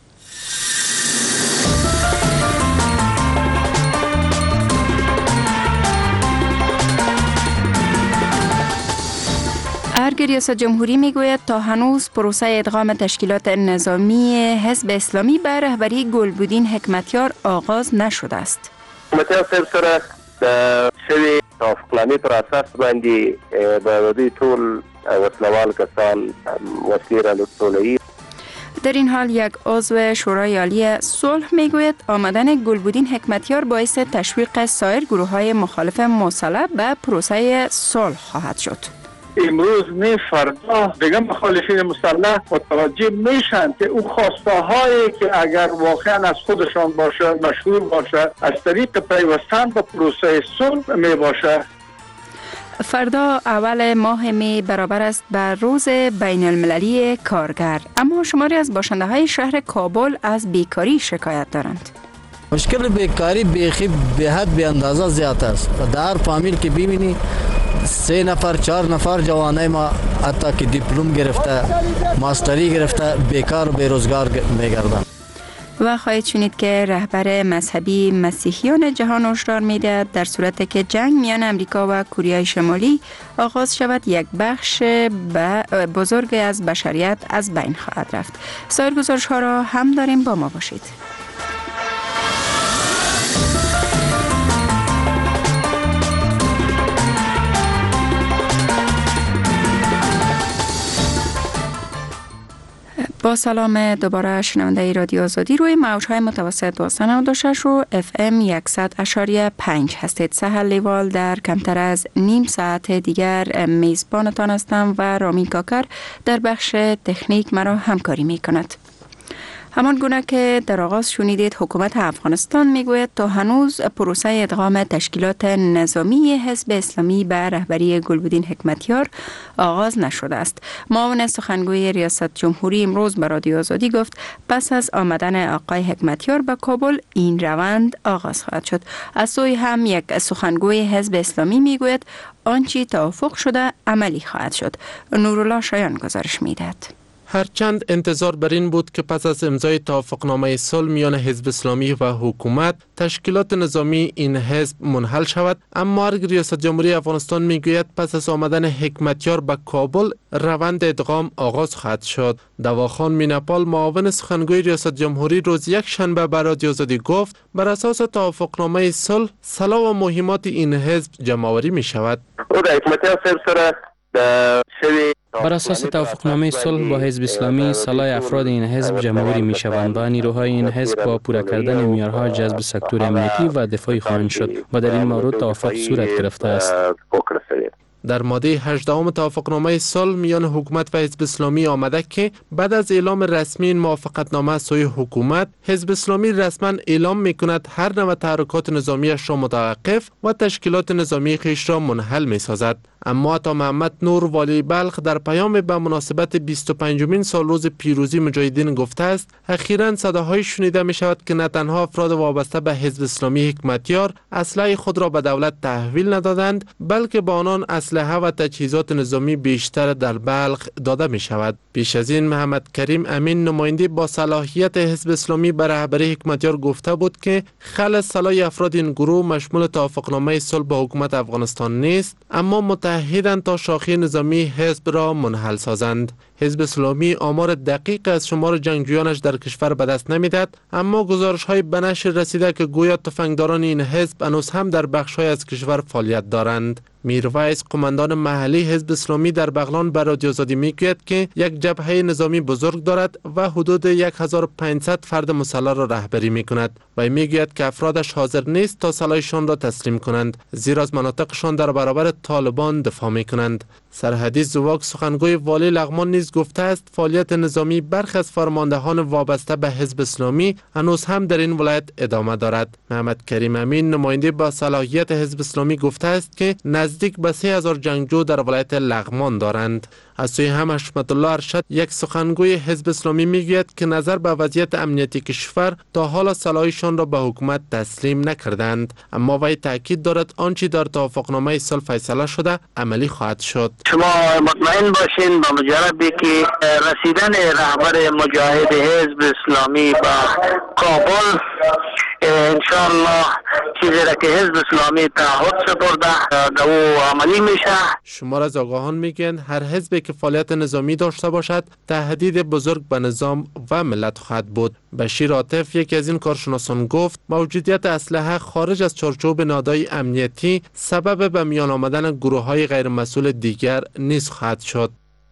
ارگ ریاست جمهوری میگوید تا هنوز پروسه ادغام تشکیلات نظامی حزب اسلامی به رهبری گلبودین حکمتیار آغاز نشده است. حکمتیار صاحب سره شوی توافقنامه پر اساس باندې به دوی ټول وسلوال کسان وسلې را لوټولوي. در این حال یک عضو شورای عالی صلح میگوید آمدن گلبودین حکمتیار باعث تشویق سایر گروه‌های مخالف مسلح به پروسه صلح خواهد شد. امروز نه فردا دیگه مخالفین مسلح متوجه میشن که اون خواسته هایی که اگر واقعا از خودشان باشه مشهور باشه از طریق پیوستن به پروسه صلح می باشه. فردا اول ماه می برابر است بر روز بین المللی کارگر، اما شماری از باشنده های شهر کابل از بیکاری شکایت دارند. مشکل بیکاری بیخی به حد به اندازه زیاد است. در فامیل که ببینی 3 نفر 4 نفر جوانای ما حتی که دیپلم گرفته ماستری گرفته بیکار و بیروزگار میگردند. و خواهید شنید که رهبر مذهبی مسیحیان جهان هشدار می‌دهد در صورتی که جنگ میان امریکا و کره شمالی آغاز شود یک بخش بزرگ از بشریت از بین خواهد رفت. سایر گزارش ها را هم داریم، با ما باشید. با سلام دوباره شنونده رادیو آزادی روی موج‌های متوسط 296 و FM 100.5 هستید. سهل لیوال در کمتر از نیم ساعت دیگر میزبانتان هستم و رامین کاکر در بخش تکنیک مرا همکاری می کند. همان گونه که در آغاز شنیدید حکومت افغانستان میگوید تا هنوز پروسه ادغام تشکیلات نظامی حزب اسلامی به رهبری گلبودین حکمتیار آغاز نشده است. معاون سخنگوی ریاست جمهوری امروز به رادیو آزادی گفت پس از آمدن آقای حکمتیار به کابل این روند آغاز خواهد شد. از سوی هم یک سخنگوی حزب اسلامی میگوید آنچه توافق شده عملی خواهد شد. نورالله شایان گزارش میدهد. هرچند انتظار بر این بود که پس از امضای توافقنامه صلح میان حزب اسلامی و حکومت تشکیلات نظامی این حزب منحل شود، اما ریاست جمهوری افغانستان میگوید پس از آمدن حکمتیار به کابل روند ادغام آغاز خواهد شد. دواخان میناپال معاون سخنگوی ریاست جمهوری روز یک شنبه به رادیو آزادی گفت بر اساس توافقنامه صلح سلاح و مهمات این حزب جمع‌آوری می شود. بر اساس توافقنامه صلح با حزب اسلامی سلاح افراد این حزب جمع‌آوری می شوند و نیروهای این حزب با پورا کردن معیارها جذب سکتور امنیتی و دفاعی خواهند شد و در این مورد توافق صورت گرفته است. در ماده 18 توافقنامه صلح میان حکومت و حزب اسلامی آمده که بعد از اعلام رسمی این موافقتنامه از سوی حکومت، حزب اسلامی رسما اعلام میکند هر نوع تحرکات نظامیش را متوقف و تشکیلات نظامی خویش را منحل میسازد. اما عطا محمد نور والی بلخ در پیام به مناسبت 25مین سالروز پیروزی مجاهدین گفته است اخیراً صداهای شنیده می شود که نه تنها افراد وابسته به حزب اسلامی حکمتیار اسلحه خود را به دولت تحویل ندادند، بلکه به آنان اسلحه و تجهیزات نظامی بیشتر در بلخ داده می شود. پیش از این محمد کریم امین نماینده با صلاحیت حزب اسلامی به رهبری حکمتیار گفته بود که خلع سلاح افراد این گروه مشمول توافقنامه صلح با حکومت افغانستان نیست، اما متحدند تا شاخه نظامی حزب را منحل سازند. حزب اسلامی آمار دقیق از شمار جنگجویانش در کشور به دست نمیدهد، اما گزارش‌های به نشر رسیده که گویا تفنگداران این حزب هنوز هم در بخش‌های از کشور فعالیت دارند. میرویس قماندان محلی حزب اسلامی در بغلان به رادیو آزادی میگوید که یک جبهه نظامی بزرگ دارد و حدود 1500 فرد مسلح را رهبری میکند و میگوید که افرادش حاضر نیست تا سلاحشان را تسلیم کنند، زیرا از مناطقشان در برابر طالبان دفاع میکنند. سرحدی زواگ سخنگوی والی لغمان نیز گفته است فعالیت نظامی برخی از فرماندهان وابسته به حزب اسلامی هنوز هم در این ولایت ادامه دارد. محمد کریم امین نماینده با صلاحیت حزب اسلامی گفته است که نزدیک به 3000 جنگجو در ولایت لغمان دارند. از سوی هم حشمت الله ارشد یک سخنگوی حزب اسلامی میگوید که نظر به وضعیت امنیتی کشور تا حالا سلاحشان را به حکومت تسلیم نکردند، اما وی تاکید دارد آنچه در توافقنامه صلح فیصله شده عملی خواهد شد. شما مطمئن باشین با مجربی که رسیدن رهبر مجاهد حزب اسلامی به کابل انشاءالله چیزی را که حزب اسلامی تعهد سپرده او عملی میشه. شمار از آگاهان میگن هر حزبی که فعالیت نظامی داشته باشد تهدید بزرگ به نظام و ملت خواهد بود. بشیر عاطف یکی از این کارشناسان گفت موجودیت اسلحه خارج از چارچوب نهادهای امنیتی سبب به میان آمدن گروه‌های غیر مسئول دیگر نیز خواهد شد.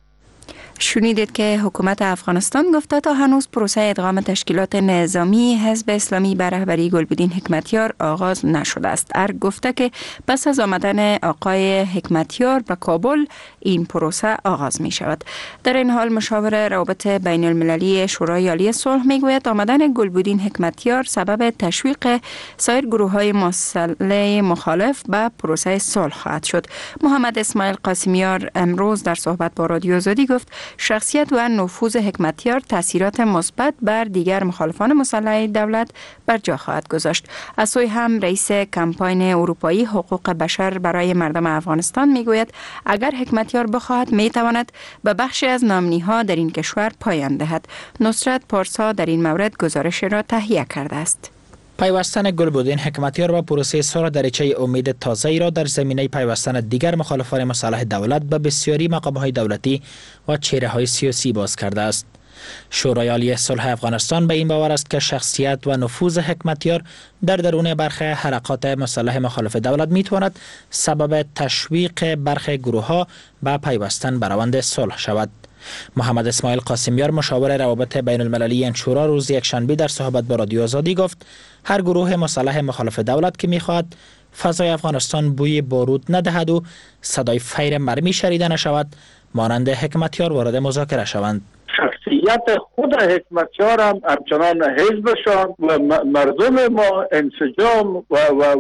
شنیدید که حکومت افغانستان گفته تا هنوز پروسه ادغام تشکیلات نظامی حزب اسلامی به رهبری گلبدین حکمتیار آغاز نشده است. ارگ گفته که پس از آمدن آقای حکمتیار به کابل این پروسه آغاز می شود. در این حال مشاور روابط بین المللی شورای عالی صلح می گوید آمدن گلبدین حکمتیار سبب تشویق سایر گروه های مسلح مخالف به پروسه صلح خواهد شد. محمد اسماعیل قاسمیار امروز در صحبت با رادیو آزادی گفت شخصیت و نفوذ حکمتیار تاثیرات مثبت بر دیگر مخالفان مسلح دولت بر جا خواهد گذاشت. از سوی هم رئیس کمپاین اروپایی حقوق بشر برای مردم افغانستان میگوید اگر حکمتیار بخواهد میتواند به بخشی از نامنی‌ها در این کشور پایان دهد. نصرت پارسا در این مورد گزارش را تهیه کرده است. پیوستن گلبدین حکمتیار و پروسه صلح دریچه امید تازه‌ای را در زمینه پیوستن دیگر مخالفان مسلح دولت به بسیاری مقام‌های دولتی و چهره‌های سیاسی باز کرده است. شورای عالی صلح افغانستان به این باور است که شخصیت و نفوذ حکمتیار در درون برخی حرکات مسلح مخالف دولت میتواند سبب تشویق برخی گروه‌ها به پیوستن به روند صلح شود. محمد اسماعیل قاسمیار مشاور روابط بین المللی این شورا روز یکشنبه در صحبت با رادیو آزادی گفت هر گروه مسلح مخالف دولت که میخواهد فضای افغانستان بوی بارود ندهد و صدای فیر مرمی شنیده نشود مانند حکمتیار وارد مذاکره شوند. شخصیت خود حکمتیار هم همچنان حزبشان و مردم ما انسجام و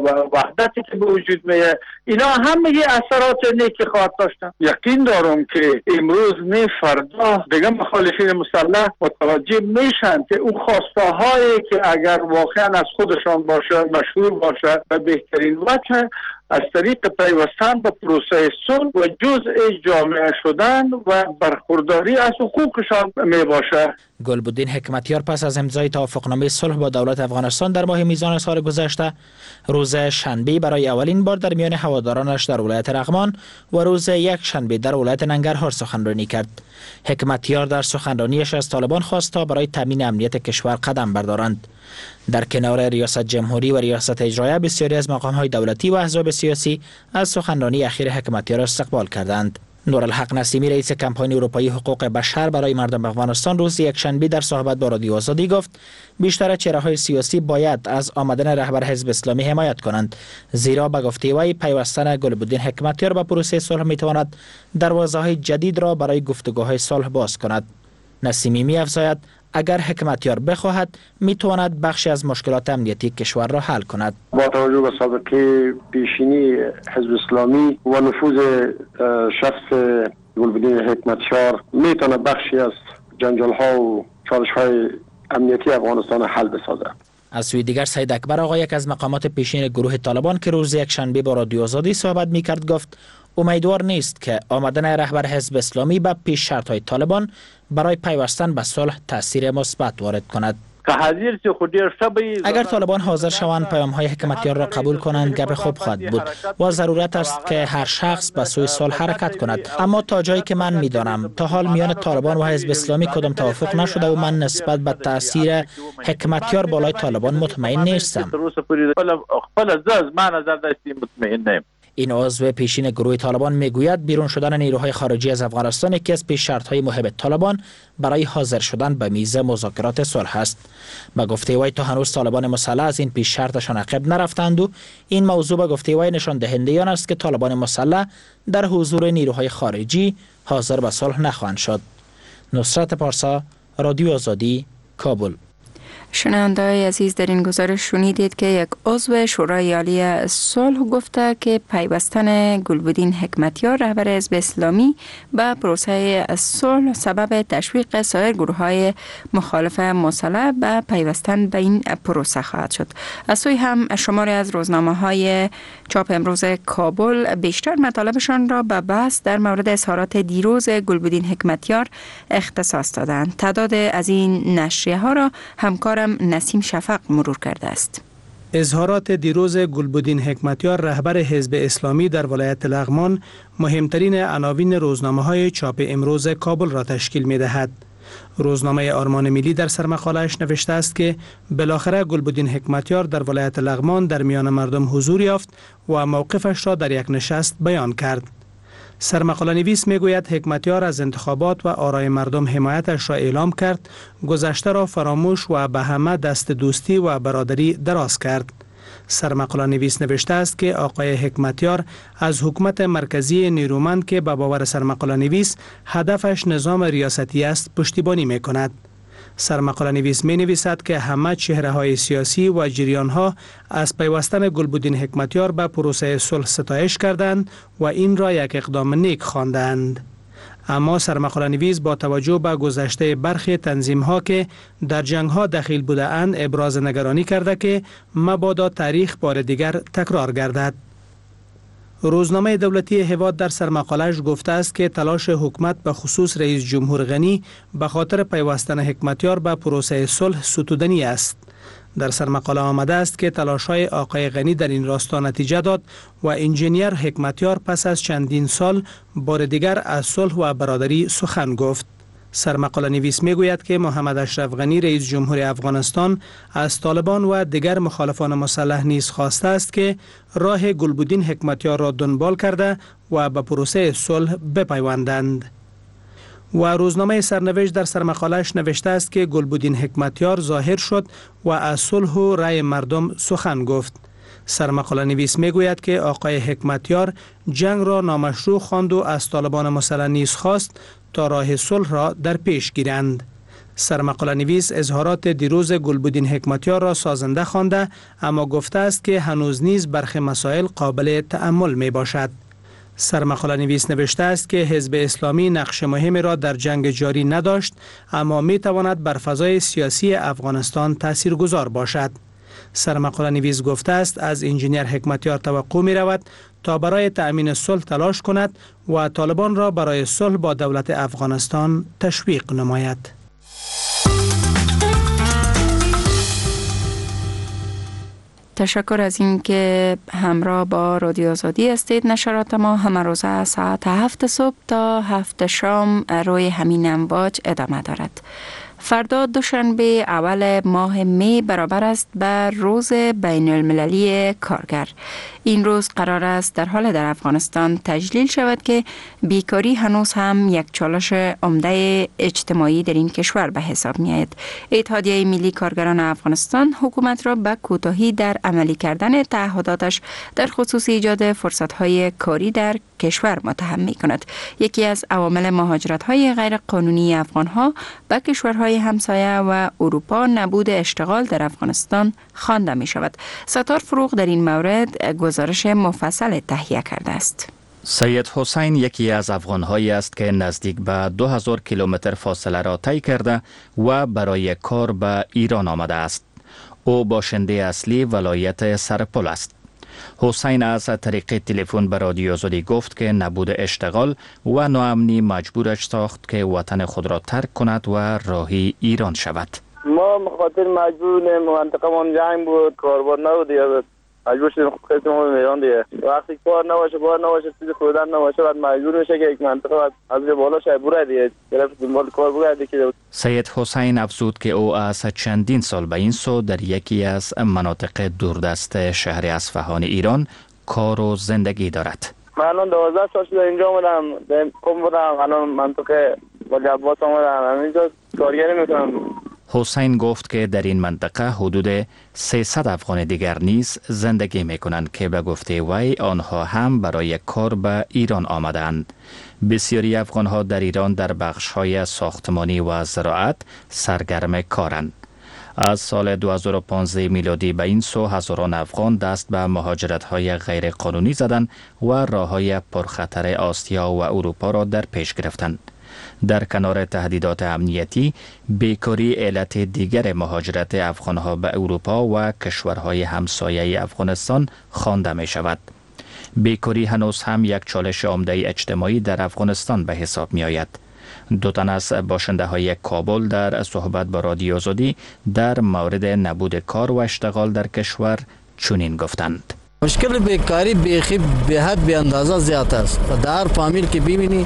وحدتی که به وجود میه اینا همه اثرات نیکی خواهد داشتن. یقین دارم که امروز نه فردا دیگه مخالفین مسلح متوجه میشن که اون خواسته هایی که اگر واقعا از خودشان باشه مشهور باشه و بهترین وجه از طریق پیوستن به پروسه صلح و جزء جامعه شدن و برخورداری از حقوقشان می باشه. گلبدین حکمتیار پس از امضای توافقنامه صلح با دولت افغانستان در ماه میزان سال گذشته روز شنبه برای اولین بار در میان هوادارانش در ولایت لغمان و روز یک شنبه در ولایت ننگرهار سخنرانی کرد. حکمتیار در سخنرانیش از طالبان خواست تا برای تامین امنیت کشور قدم بردارند. در کنار ریاست جمهوری و ریاست اجرایه بسیاری از مقام‌های دولتی و احزاب سیاسی از سخنرانی اخیر حکمتیار استقبال کردند. نورالحق نسیمی رئیس کمپاین اروپایی حقوق بشر برای مردم افغانستان روز یکشنبه در صحبت با رادیو آزادی گفت بیشتر چهره‌های سیاسی باید از آمدن رهبر حزب اسلامی حمایت کنند، زیرا به گفته وی پیوستن گلبدین حکمتیار به پروسه صلح میتواند دروازه‌های جدید را برای گفتگوهای صلح باز کند. نسیمی می‌افزاید اگر حکمتیار بخواهد میتواند بخشی از مشکلات امنیتی کشور را حل کند. با توجه به سابقه پیشینی حزب اسلامی و نفوذ شخص گلبدین حکمتیار میتواند بخشی از جنجال‌ها و چالش‌های امنیتی افغانستان حل بسازد. از سوی دیگر سید اکبر آقا یک از مقامات پیشین گروه طالبان که روز یکشنبه با رادیو آزادی صحبت میکرد گفت امیدوار نیست که آمدن رهبر حزب اسلامی به پیش شرط‌های طالبان برای پیوستن به صلح تاثیر مثبت وارد کند. اگر طالبان حاضر شوند پیام‌های حکمتیار را قبول کنند گپ خوب خواهد بود و ضرورت است که هر شخص به سوی صلح حرکت کند، اما تا جایی که من می‌دانم تا حال میان طالبان و حزب اسلامی کدام توافق نشده و من نسبت به تاثیر حکمتیار بالای طالبان مطمئن نیستم. این عضو پیشین گروه طالبان میگوید بیرون شدن نیروهای خارجی از افغانستان یکی از پیش شرط‌های مهم طالبان برای حاضر شدن به میز مذاکرات صلح است. به گفته وی تا هنوز طالبان مسلح از این پیش شرطشان عقب نرفتند و این موضوع به گفته وی نشان دهنده آن است که طالبان مسلح در حضور نیروهای خارجی حاضر به صلح نخواهند شد. نصرت پارسا، رادیو آزادی، کابل. شنونده‌های عزیز، در این گزارش شنیدید که یک عضو شورای عالی صلح گفته که پیوستن گلبدین حکمتیار رهبر حزب اسلامی به پروسه صلح سبب تشویق سایر گروه‌های مخالف مسلح به پیوستن به این پروسه خواهد شد. از سوی هم شماری از روزنامه‌های چاپ امروز کابل بیشتر مطالبشان را به بحث در مورد اظهارات دیروز گلبدین حکمتیار اختصاص دادند. تعداد از این نشریه‌ها را همکارم نسیم شفق مرور کرده است. اظهارات دیروز گلبدین حکمتیار رهبر حزب اسلامی در ولایت لغمان مهمترین عناوین روزنامه‌های چاپ امروز کابل را تشکیل می‌دهد. روزنامه آرمان ملی در سرمقاله‌اش نوشته است که بالاخره گلبدین حکمتیار در ولایت لغمان در میان مردم حضور یافت و موقفش را در یک نشست بیان کرد. سرمقاله نویس میگوید حکمتیار از انتخابات و آرای مردم حمایتش را اعلام کرد، گذشته را فراموش و به همه دست دوستی و برادری دراز کرد. سرمقاله نویس نوشته است که آقای حکمتیار از حکومت مرکزی نیرومند که به باور سرمقاله نویس هدفش نظام ریاستی است پشتیبانی می کند. سرمقاله نویس می نویسد که همه چهره های سیاسی و جریان ها از پیوستن گلبدین حکمتیار به پروسه صلح ستایش کردند و این را یک اقدام نیک خواندند. اما سرمقاله نویس با توجه به گذشته برخی تنظیم ها که در جنگ ها دخیل بوده اند ابراز نگرانی کرده که مبادا تاریخ بار دیگر تکرار گردد. روزنامه دولتی هواد در سرمقاله‌اش گفته است که تلاش حکومت به خصوص رئیس جمهور غنی به خاطر پیوستن حکمتیار به پروسه صلح ستودنی است. در سرمقاله آمده است که تلاش‌های آقای غنی در این راستا نتیجه داد و انجینیر حکمتیار پس از چندین سال بار دیگر از صلح و برادری سخن گفت. سرمقاله نویس میگوید که محمد اشرف غنی رئیس جمهور افغانستان از طالبان و دیگر مخالفان مسلح نیز خواسته است که راه گلبدین حکمتیار را دنبال کرده و به پروسه صلح بپیوندند. و روزنامه سرنوشت در سرمقاله‌اش نوشته است که گلبدین حکمتیار ظاهر شد و از صلح و رأی مردم سخن گفت. سرمقاله نویس میگوید که آقای حکمتیار جنگ را نامشروع خواند و از طالبان مسلح نیز خواست تا راه صلح را در پیش گیرند. سرمقاله نویس اظهارات دیروز گلبدین حکمتیار را سازنده خوانده اما گفته است که هنوز نیز برخی مسائل قابل تأمل می باشد. سرمقاله نویس نوشته است که حزب اسلامی نقش مهمی را در جنگ جاری نداشت اما می تواند بر فضای سیاسی افغانستان تاثیرگذار باشد. سرمقاله نویس گفته است از انجینیر حکمتیار توقع می رود تا برای تأمین صلح تلاش کند و طالبان را برای صلح با دولت افغانستان تشویق نماید. تشکر از این که همراه با رادیو آزادی هستید. نشرات ما همه روزه ساعت 7 صبح تا 7 شام روی همین امواج ادامه دارد. فردا دوشنبه اول ماه می برابر است به روز بین المللی کارگر. این روز قرار است در حال در افغانستان تجلیل شود که بیکاری هنوز هم یک چالش عمده اجتماعی در این کشور به حساب می آید. اتحادیه ملی کارگران افغانستان حکومت را به کوتاهی در عملی کردن تعهداتش در خصوص ایجاد فرصت‌های کاری در کشور متهم می کند. یکی از عوامل مهاجرت‌های غیر قانونی افغان‌ها به کشورهای همسایه و اروپا نبود اشتغال در افغانستان خوانده می شود. ستار فروغ در این مورد گزارش مفصل تهیه کرده است. سید حسین یکی از افغان‌هایی است که نزدیک به 2000 کیلومتر فاصله را طی کرده و برای کار به ایران آمده است. او باشنده اصلی ولایت سرپل است. حسین از طریق تلفن به رادیو آزادی گفت که نبود اشتغال و ناامنی مجبورش ساخت که وطن خود را ترک کند و راهی ایران شود. ما مخاطر مجبوریم، منطقه من جنگ بود، کاربار نبود، مجبور شدیم قسم ایران دیگه. وقتی کار نباشه چیز خودن نباشه بعد مجبور میشه که یک منطقه از بالا شای بره دیگه، گرفت دنبال کار بگرده که. سید حسین افزود که او از چندین سال به این سو در یکی از مناطق دوردست شهر اصفهان ایران کار و زندگی دارد. من الان 12 سال شده اینجا اومدم، قم بودم، الان منطقه ولی عباس اومدم، اینجا کارگری میکنم. حسین گفت که در این منطقه حدود 300 افغان دیگر نیز زندگی میکنند که به گفته وی آنها هم برای کار به ایران آمدند. بسیاری افغانها در ایران در بخش‌های ساختمانی و زراعت سرگرم کارند. از سال 2015 میلادی به این سو هزاران افغان دست به مهاجرت‌های غیر قانونی زدند و راه‌های پرخطر آسیا و اروپا را در پیش گرفتند. در کنار تهدیدات امنیتی، بیکاری علت دیگر مهاجرت افغانها به اروپا و کشورهای همسایه افغانستان خوانده می شود. بیکاری هنوز هم یک چالش عمده اجتماعی در افغانستان به حساب می آید. دو تن از باشنده های کابل در صحبت با رادیو آزادی در مورد نبود کار و اشتغال در کشور چنین گفتند. مشکل بیکاری بیخی به حد به اندازه زیاد است و در فامیل که ببینی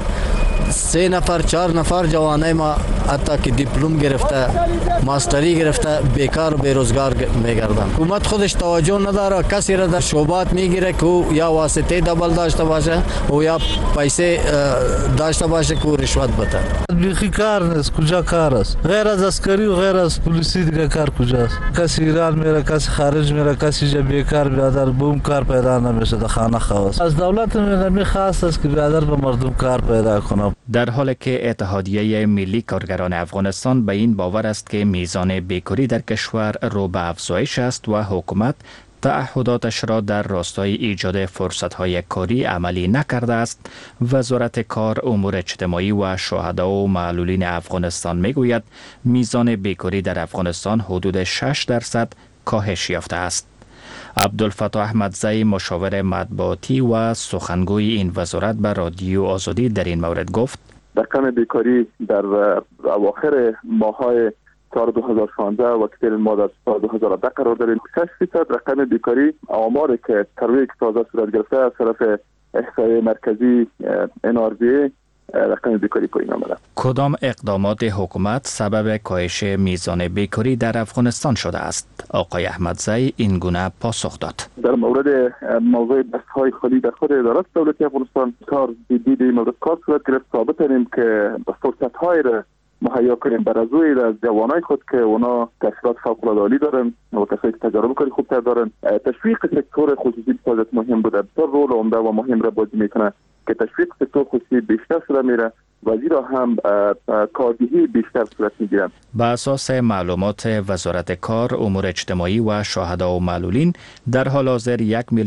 3 نفر 4 نفر جوانای ما حتی که دیپلم گرفته ماستری گرفته بیکار و بیروزگار میگردن. حکومت خودش توجه نداره، کسی را در شعبات میگیره که یا واسطه دبل داشته باشه و یا پیسه داشته باشه که رشوت بده. بیخی کار نیست، کجا کار است؟ غیر از عسکری و غیر از پلیسی دیگه کار کجاست؟ کسی ایران میره، کسی خارج میره، کسی جا بیکار بیادر بوم کار پیدا نمیشه، در خانه خواست. از دولت میخواست است که بیادر به مردم کار پیدا کنه. در حالی که اتحادیه ملی کارگران افغانستان به این باور است که میزان بیکاری در کشور رو به افزایش است و حکومت تعهداتش را در راستای ایجاد فرصت‌های کاری عملی نکرده است، وزارت کار، امور اجتماعی و شهدا و معلولین افغانستان میگوید میزان بیکاری در افغانستان حدود 6% کاهش یافته است. عبدالفتاح احمدزی، مشاور مطبوعاتی و سخنگوی این وزارت به رادیو آزادی در این مورد گفت: رقم بیکاری در اواخر ماه‌های سال 2016 و که ما در سال 2010 قرار داریم 6% رقم بیکاری آماری که ترویج تازه صورت گرفته از طرف احصایه مرکزی NRBA رقم بیکاری پایین آمده. کدام اقدامات حکومت سبب کاهش میزان بیکاری در افغانستان شده است؟ آقای احمدزی این گونه پاسخ داد: در مورد موضوع دستهای خالی در خود ادارات دولتی افغانستان کار جدی در مورد کار صورت گرفت. ثابت کنیم که فرصت‌های را مهیا کنیم برای از جوانای خود که اونا تحصیلات فوق‌العاده عالی دارن و کسایی که تجارب کاری خوبتر دارن. تشویق سکتور خصوصی بسیار مهم بوده، بسیار رول عمده و مهم را بازی میکنه که تشویق سکتور خصوصی بیشتر شده میره و زیرا هم کاردهی بیشتر صورت میگیرن. به اساس معلومات وزارت کار، امور اجتماعی و شهدا و معلولین در حال حاضر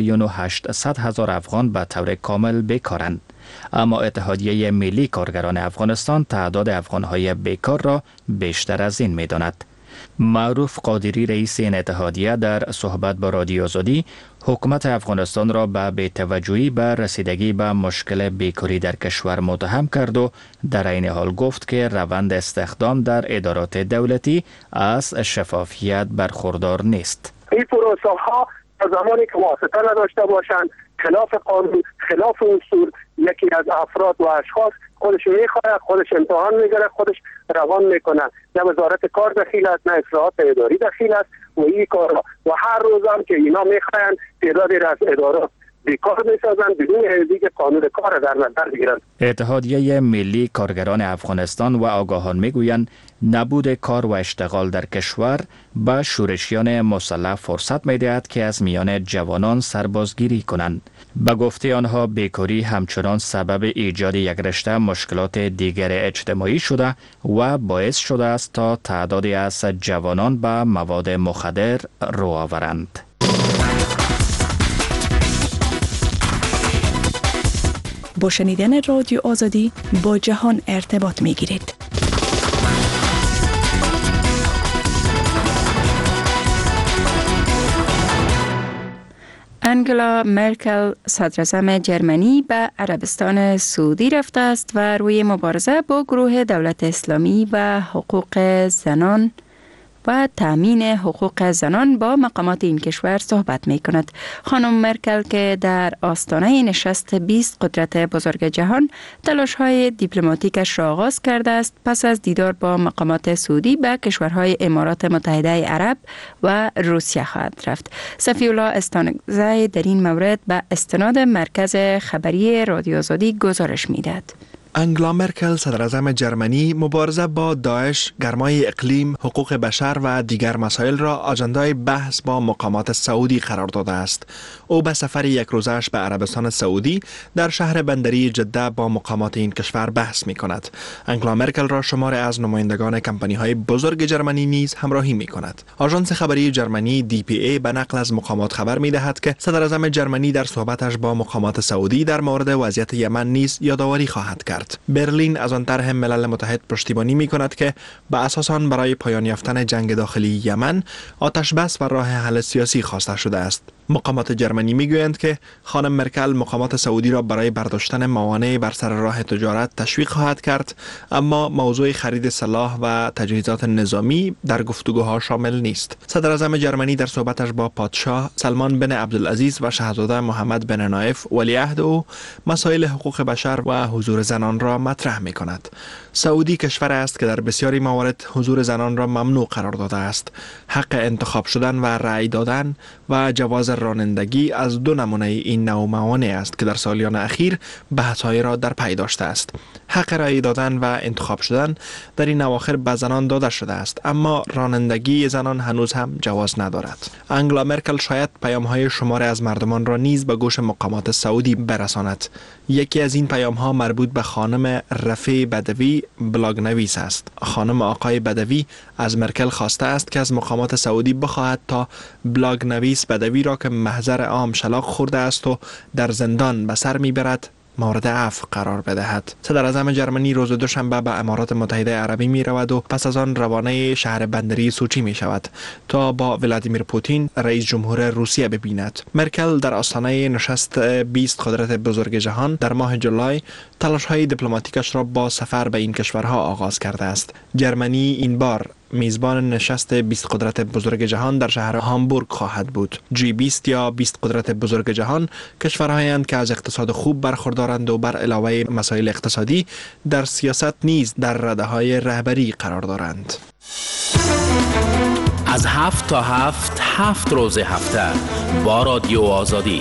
1,800,000 افغان به طور کامل بیکارند. اما اتحادیه ملی کارگران افغانستان تعداد افغانهای بیکار را بیشتر از این می‌داند. معروف قادری، رئیس این اتحادیه، در صحبت با رادیو آزادی حکومت افغانستان را به بی‌توجهی به رسیدگی به مشکل بیکاری در کشور متهم کرد و در این حال گفت که روند استخدام در ادارات دولتی از شفافیت برخوردار نیست. این پروسه ها زمانی که واسطه نداشته باشند، خلاف قانون، خلاف اصول، یکی از افراد و اشخاص خودش میخواد، خودش امتحان میگیره، خودش روان میکنه. نه وزارت کار دخیل است، نه اصلاحات اداری دخیل است و این کار و هر روز هم که اینا میخواین تعدادی از ادارات بیکار میسازن بدون اینکه قانون کار در نظر بگیرن. اتحادیه ملی کارگران افغانستان و آگاهان میگویند نبود کار و اشتغال در کشور به شورشیان مسلح فرصت میدهد که از میان جوانان سربازگیری کنند. به گفته آنها بیکاری همچنان سبب ایجاد یک رشته مشکلات دیگر اجتماعی شده و باعث شده است تا تعدادی از جوانان به مواد مخدر رو آورند. با شنیدن رادیو آزادی با جهان ارتباط می گیرید. انگلا مرکل صدراعظم جرمنی به عربستان سعودی رفته است و روی مبارزه با گروه دولت اسلامی و حقوق زنان و تأمین حقوق زنان با مقامات این کشور صحبت می کند. خانم مرکل که در آستانه نشست 20 قدرت بزرگ جهان تلاش های دیپلماتیکش را آغاز کرده است، پس از دیدار با مقامات سعودی به کشورهای امارات متحده عرب و روسیه خواهد رفت. صفی الله استانگزی در این مورد به استناد مرکز خبری رادیو آزادی گزارش می‌دهد. انگلا مرکل صدراعظم جرمنی مبارزه با داعش، گرمای اقلیم، حقوق بشر و دیگر مسائل را آجندای بحث با مقامات سعودی قرار داده است. او به سفر یک روزش به عربستان سعودی در شهر بندری جده با مقامات این کشور بحث می کند. انگلا مرکل را شمار از نمایندگان کمپانی های بزرگ جرمنی نیز همراهی می کند. آژانس خبری جرمنی DPA به نقل از مقامات خبر می دهد که صدراعظم جرمنی در صحبتش با مقامات سعودی در مورد وضعیت یمن نیز یادآوری خواهد کرد. برلین از آن طرح ملل متحد پشتیبانی می کند که به اساس آن برای پایان یافتن جنگ داخلی یمن آتش بس و راه حل سیاسی خواسته شده است. مقامات جرمنی میگویند که خانم مرکل مقامات سعودی را برای برداشتن موانع بر سر راه تجارت تشویق خواهد کرد، اما موضوع خرید سلاح و تجهیزات نظامی در گفتگوها شامل نیست. صدراعظم جرمنی در صحبتش با پادشاه سلمان بن عبدالعزیز و شاهزاده محمد بن نایف ولیعهد او مسائل حقوق بشر و حضور زنان را مطرح می کند. سعودی کشور است که در بسیاری موارد حضور زنان را ممنوع قرار داده است. حق انتخاب شدن و رأی دادن و جواز رانندگی از دو نمونه این نوع موانع است که در سالیان اخیر بحث‌های را در پی داشته است. حق رأی دادن و انتخاب شدن در این اواخر به زنان داده شده است، اما رانندگی زنان هنوز هم جواز ندارد. انگلا مرکل شاید پیام‌های شماری از مردمان را نیز به گوش مقامات سعودی برساند. یکی از این پیام‌ها مربوط به خانم رفیع بدوی، بلاگ نویس است. خانم آقای بدوی از مرکل خواسته است که از مقامات سعودی بخواهد تا بلاگ نویس بدوی را که محضر عام شلاق خورده است و در زندان به سر میبرد مورد عفو قرار بدهد. صدراعظم جرمنی روز دوشنبه به امارات متحده عربی می رود و پس از آن روانه شهر بندری سوچی می شود تا با ولادیمیر پوتین رئیس جمهور روسیه ببیند. مرکل در آستانه نشست 20 قدرت بزرگ جهان در ماه جولای تلاش های دیپلماتیکش را با سفر به این کشورها آغاز کرده است. جرمنی این بار میزبان نشست 20 قدرت بزرگ جهان در شهر هامبورگ خواهد بود. G20 یا 20 قدرت بزرگ جهان کشورهایند که از اقتصاد خوب برخوردارند و بر علاوه مسائل اقتصادی در سیاست نیز در رده‌های رهبری قرار دارند. از 7 تا 7 روز هفته با رادیو آزادی.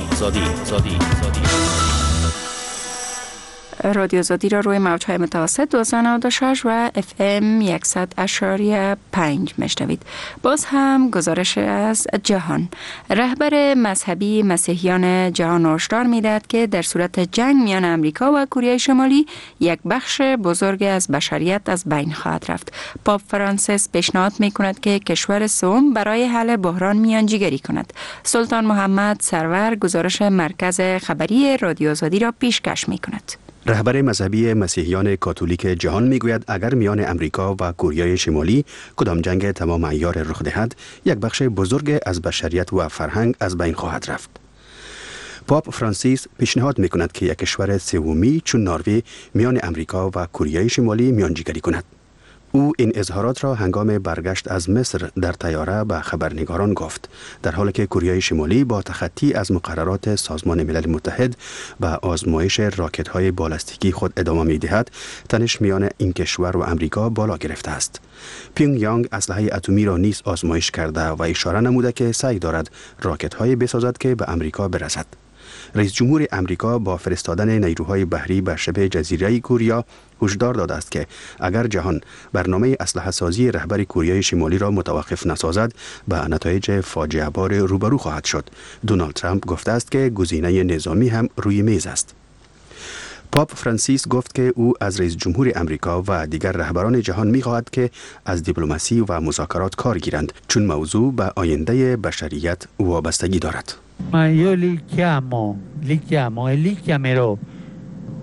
رادیو آزادی را روی موج‌های متوسط 1296 و FM 100.5 میشنوید. باز هم گزارش از جهان. رهبر مذهبی مسیحیان جهان هشدار می‌دهد که در صورت جنگ میان امریکا و کره شمالی یک بخش بزرگ از بشریت از بین خواهد رفت. پاپ فرانسیس پیشنهاد می‌کند که کشور سوم برای حل بحران میانجیگری کند. سلطان محمد سرور گزارش مرکز خبری رادیو آزادی را پیشکش می‌کند. رهبر مذهبی مسیحیان کاتولیک جهان میگوید اگر میان امریکا و کره شمالی کدام جنگ تمام عیار رخ دهد، یک بخش بزرگ از بشریت و فرهنگ از بین خواهد رفت. پاپ فرانسیس پیشنهاد میکند که یک کشور سومی چون نروژ میان امریکا و کره شمالی میانجیگری کند. او این اظهارات را هنگام برگشت از مصر در طیاره به خبرنگاران گفت، در حالی که کره شمالی با تخطی از مقررات سازمان ملل متحد و آزمایش راکت‌های بالستیکی خود ادامه می‌دهد. تنش میان این کشور و امریکا بالا گرفته است. پیونگ یانگ اسلحه اتمی را نیز آزمایش کرده و اشاره نموده که سعی دارد راکت‌های بسازد که به امریکا برسد. رئیس جمهور امریکا با فرستادن نیروهای بحری به شبه جزیره کوریا هشدار داده است که اگر جهان برنامه اسلحه سازی رهبر کره شمالی را متوقف نسازد به نتایج فاجعه بار روبرو خواهد شد. دونالد ترامپ گفته است که گزینه نظامی هم روی میز است. پاپ فرانسیس گفت که او از رئیس جمهور امریکا و دیگر رهبران جهان می‌خواهد که از دیپلماسی و مذاکرات کار گیرند، چون موضوع به آینده بشریت وابستگی دارد. Ma io li chiamerò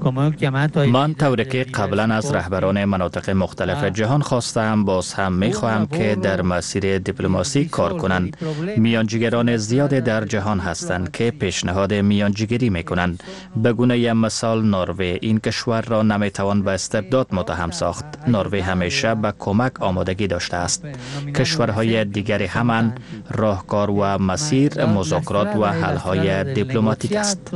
من طوری که قبلا از رهبران مناطق مختلف جهان خواستم باز هم میخواهم که در مسیر دیپلماسی کار کنند. میانجیگران زیاد در جهان هستند که پیشنهاد میانجیگری میکنند. به گونه مثال نروژ این کشور را نمیتوان به استبداد متهم ساخت. نروژ همیشه به کمک آمادگی داشته است. کشورهای دیگری همان راهکار و مسیر مذاکرات و حل‌های دیپلماتیک است.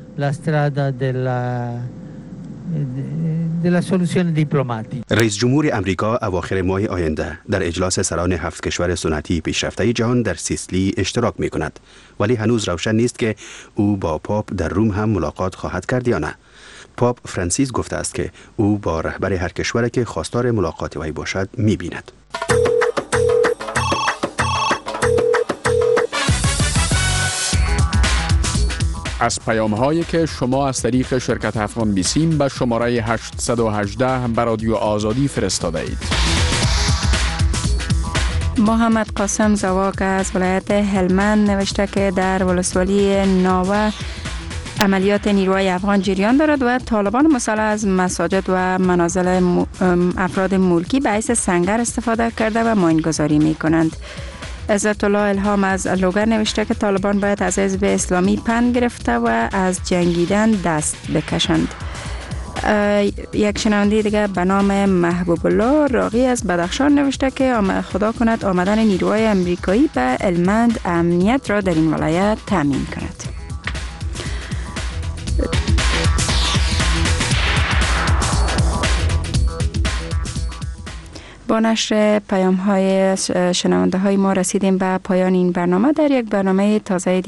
رئیس جمهور امریکا اواخر ماه آینده در اجلاس سران 7 کشور سنتی پیشرفته جهان در سیسیلی اشتراک می کند، ولی هنوز روشن نیست که او با پاپ در روم هم ملاقات خواهد کرد یا نه. پاپ فرانسیس گفته است که او با رهبر هر کشوری که خواستار ملاقات وی باشد می بیند. از پیام هایی که شما از طریق شرکت افغان بیسیم به شماره 818 به رادیو آزادی فرستاده اید. محمد قاسم زواگ از ولایت هلمند نوشته که در ولسوالی ناوه عملیات نیروهای افغان جریان دارد و طالبان مسلح از مساجد و منازل افراد ملکی به حیث سنگر استفاده کرده و ماینگذاری می کنند. عزت الله الهام از لوگر نوشته که طالبان باید از حزب اسلامی پند گرفته و از جنگیدن دست بکشند. یک شنونده دیگر به نام محبوب الله راقی از بدخشان نوشته که خدا کند آمدن نیروهای امریکایی به هلمند امنیت را در این ولایت تامین کند. با نشر پیام های شنونده های ما رسیدیم به پایان این برنامه. در یک برنامه تازه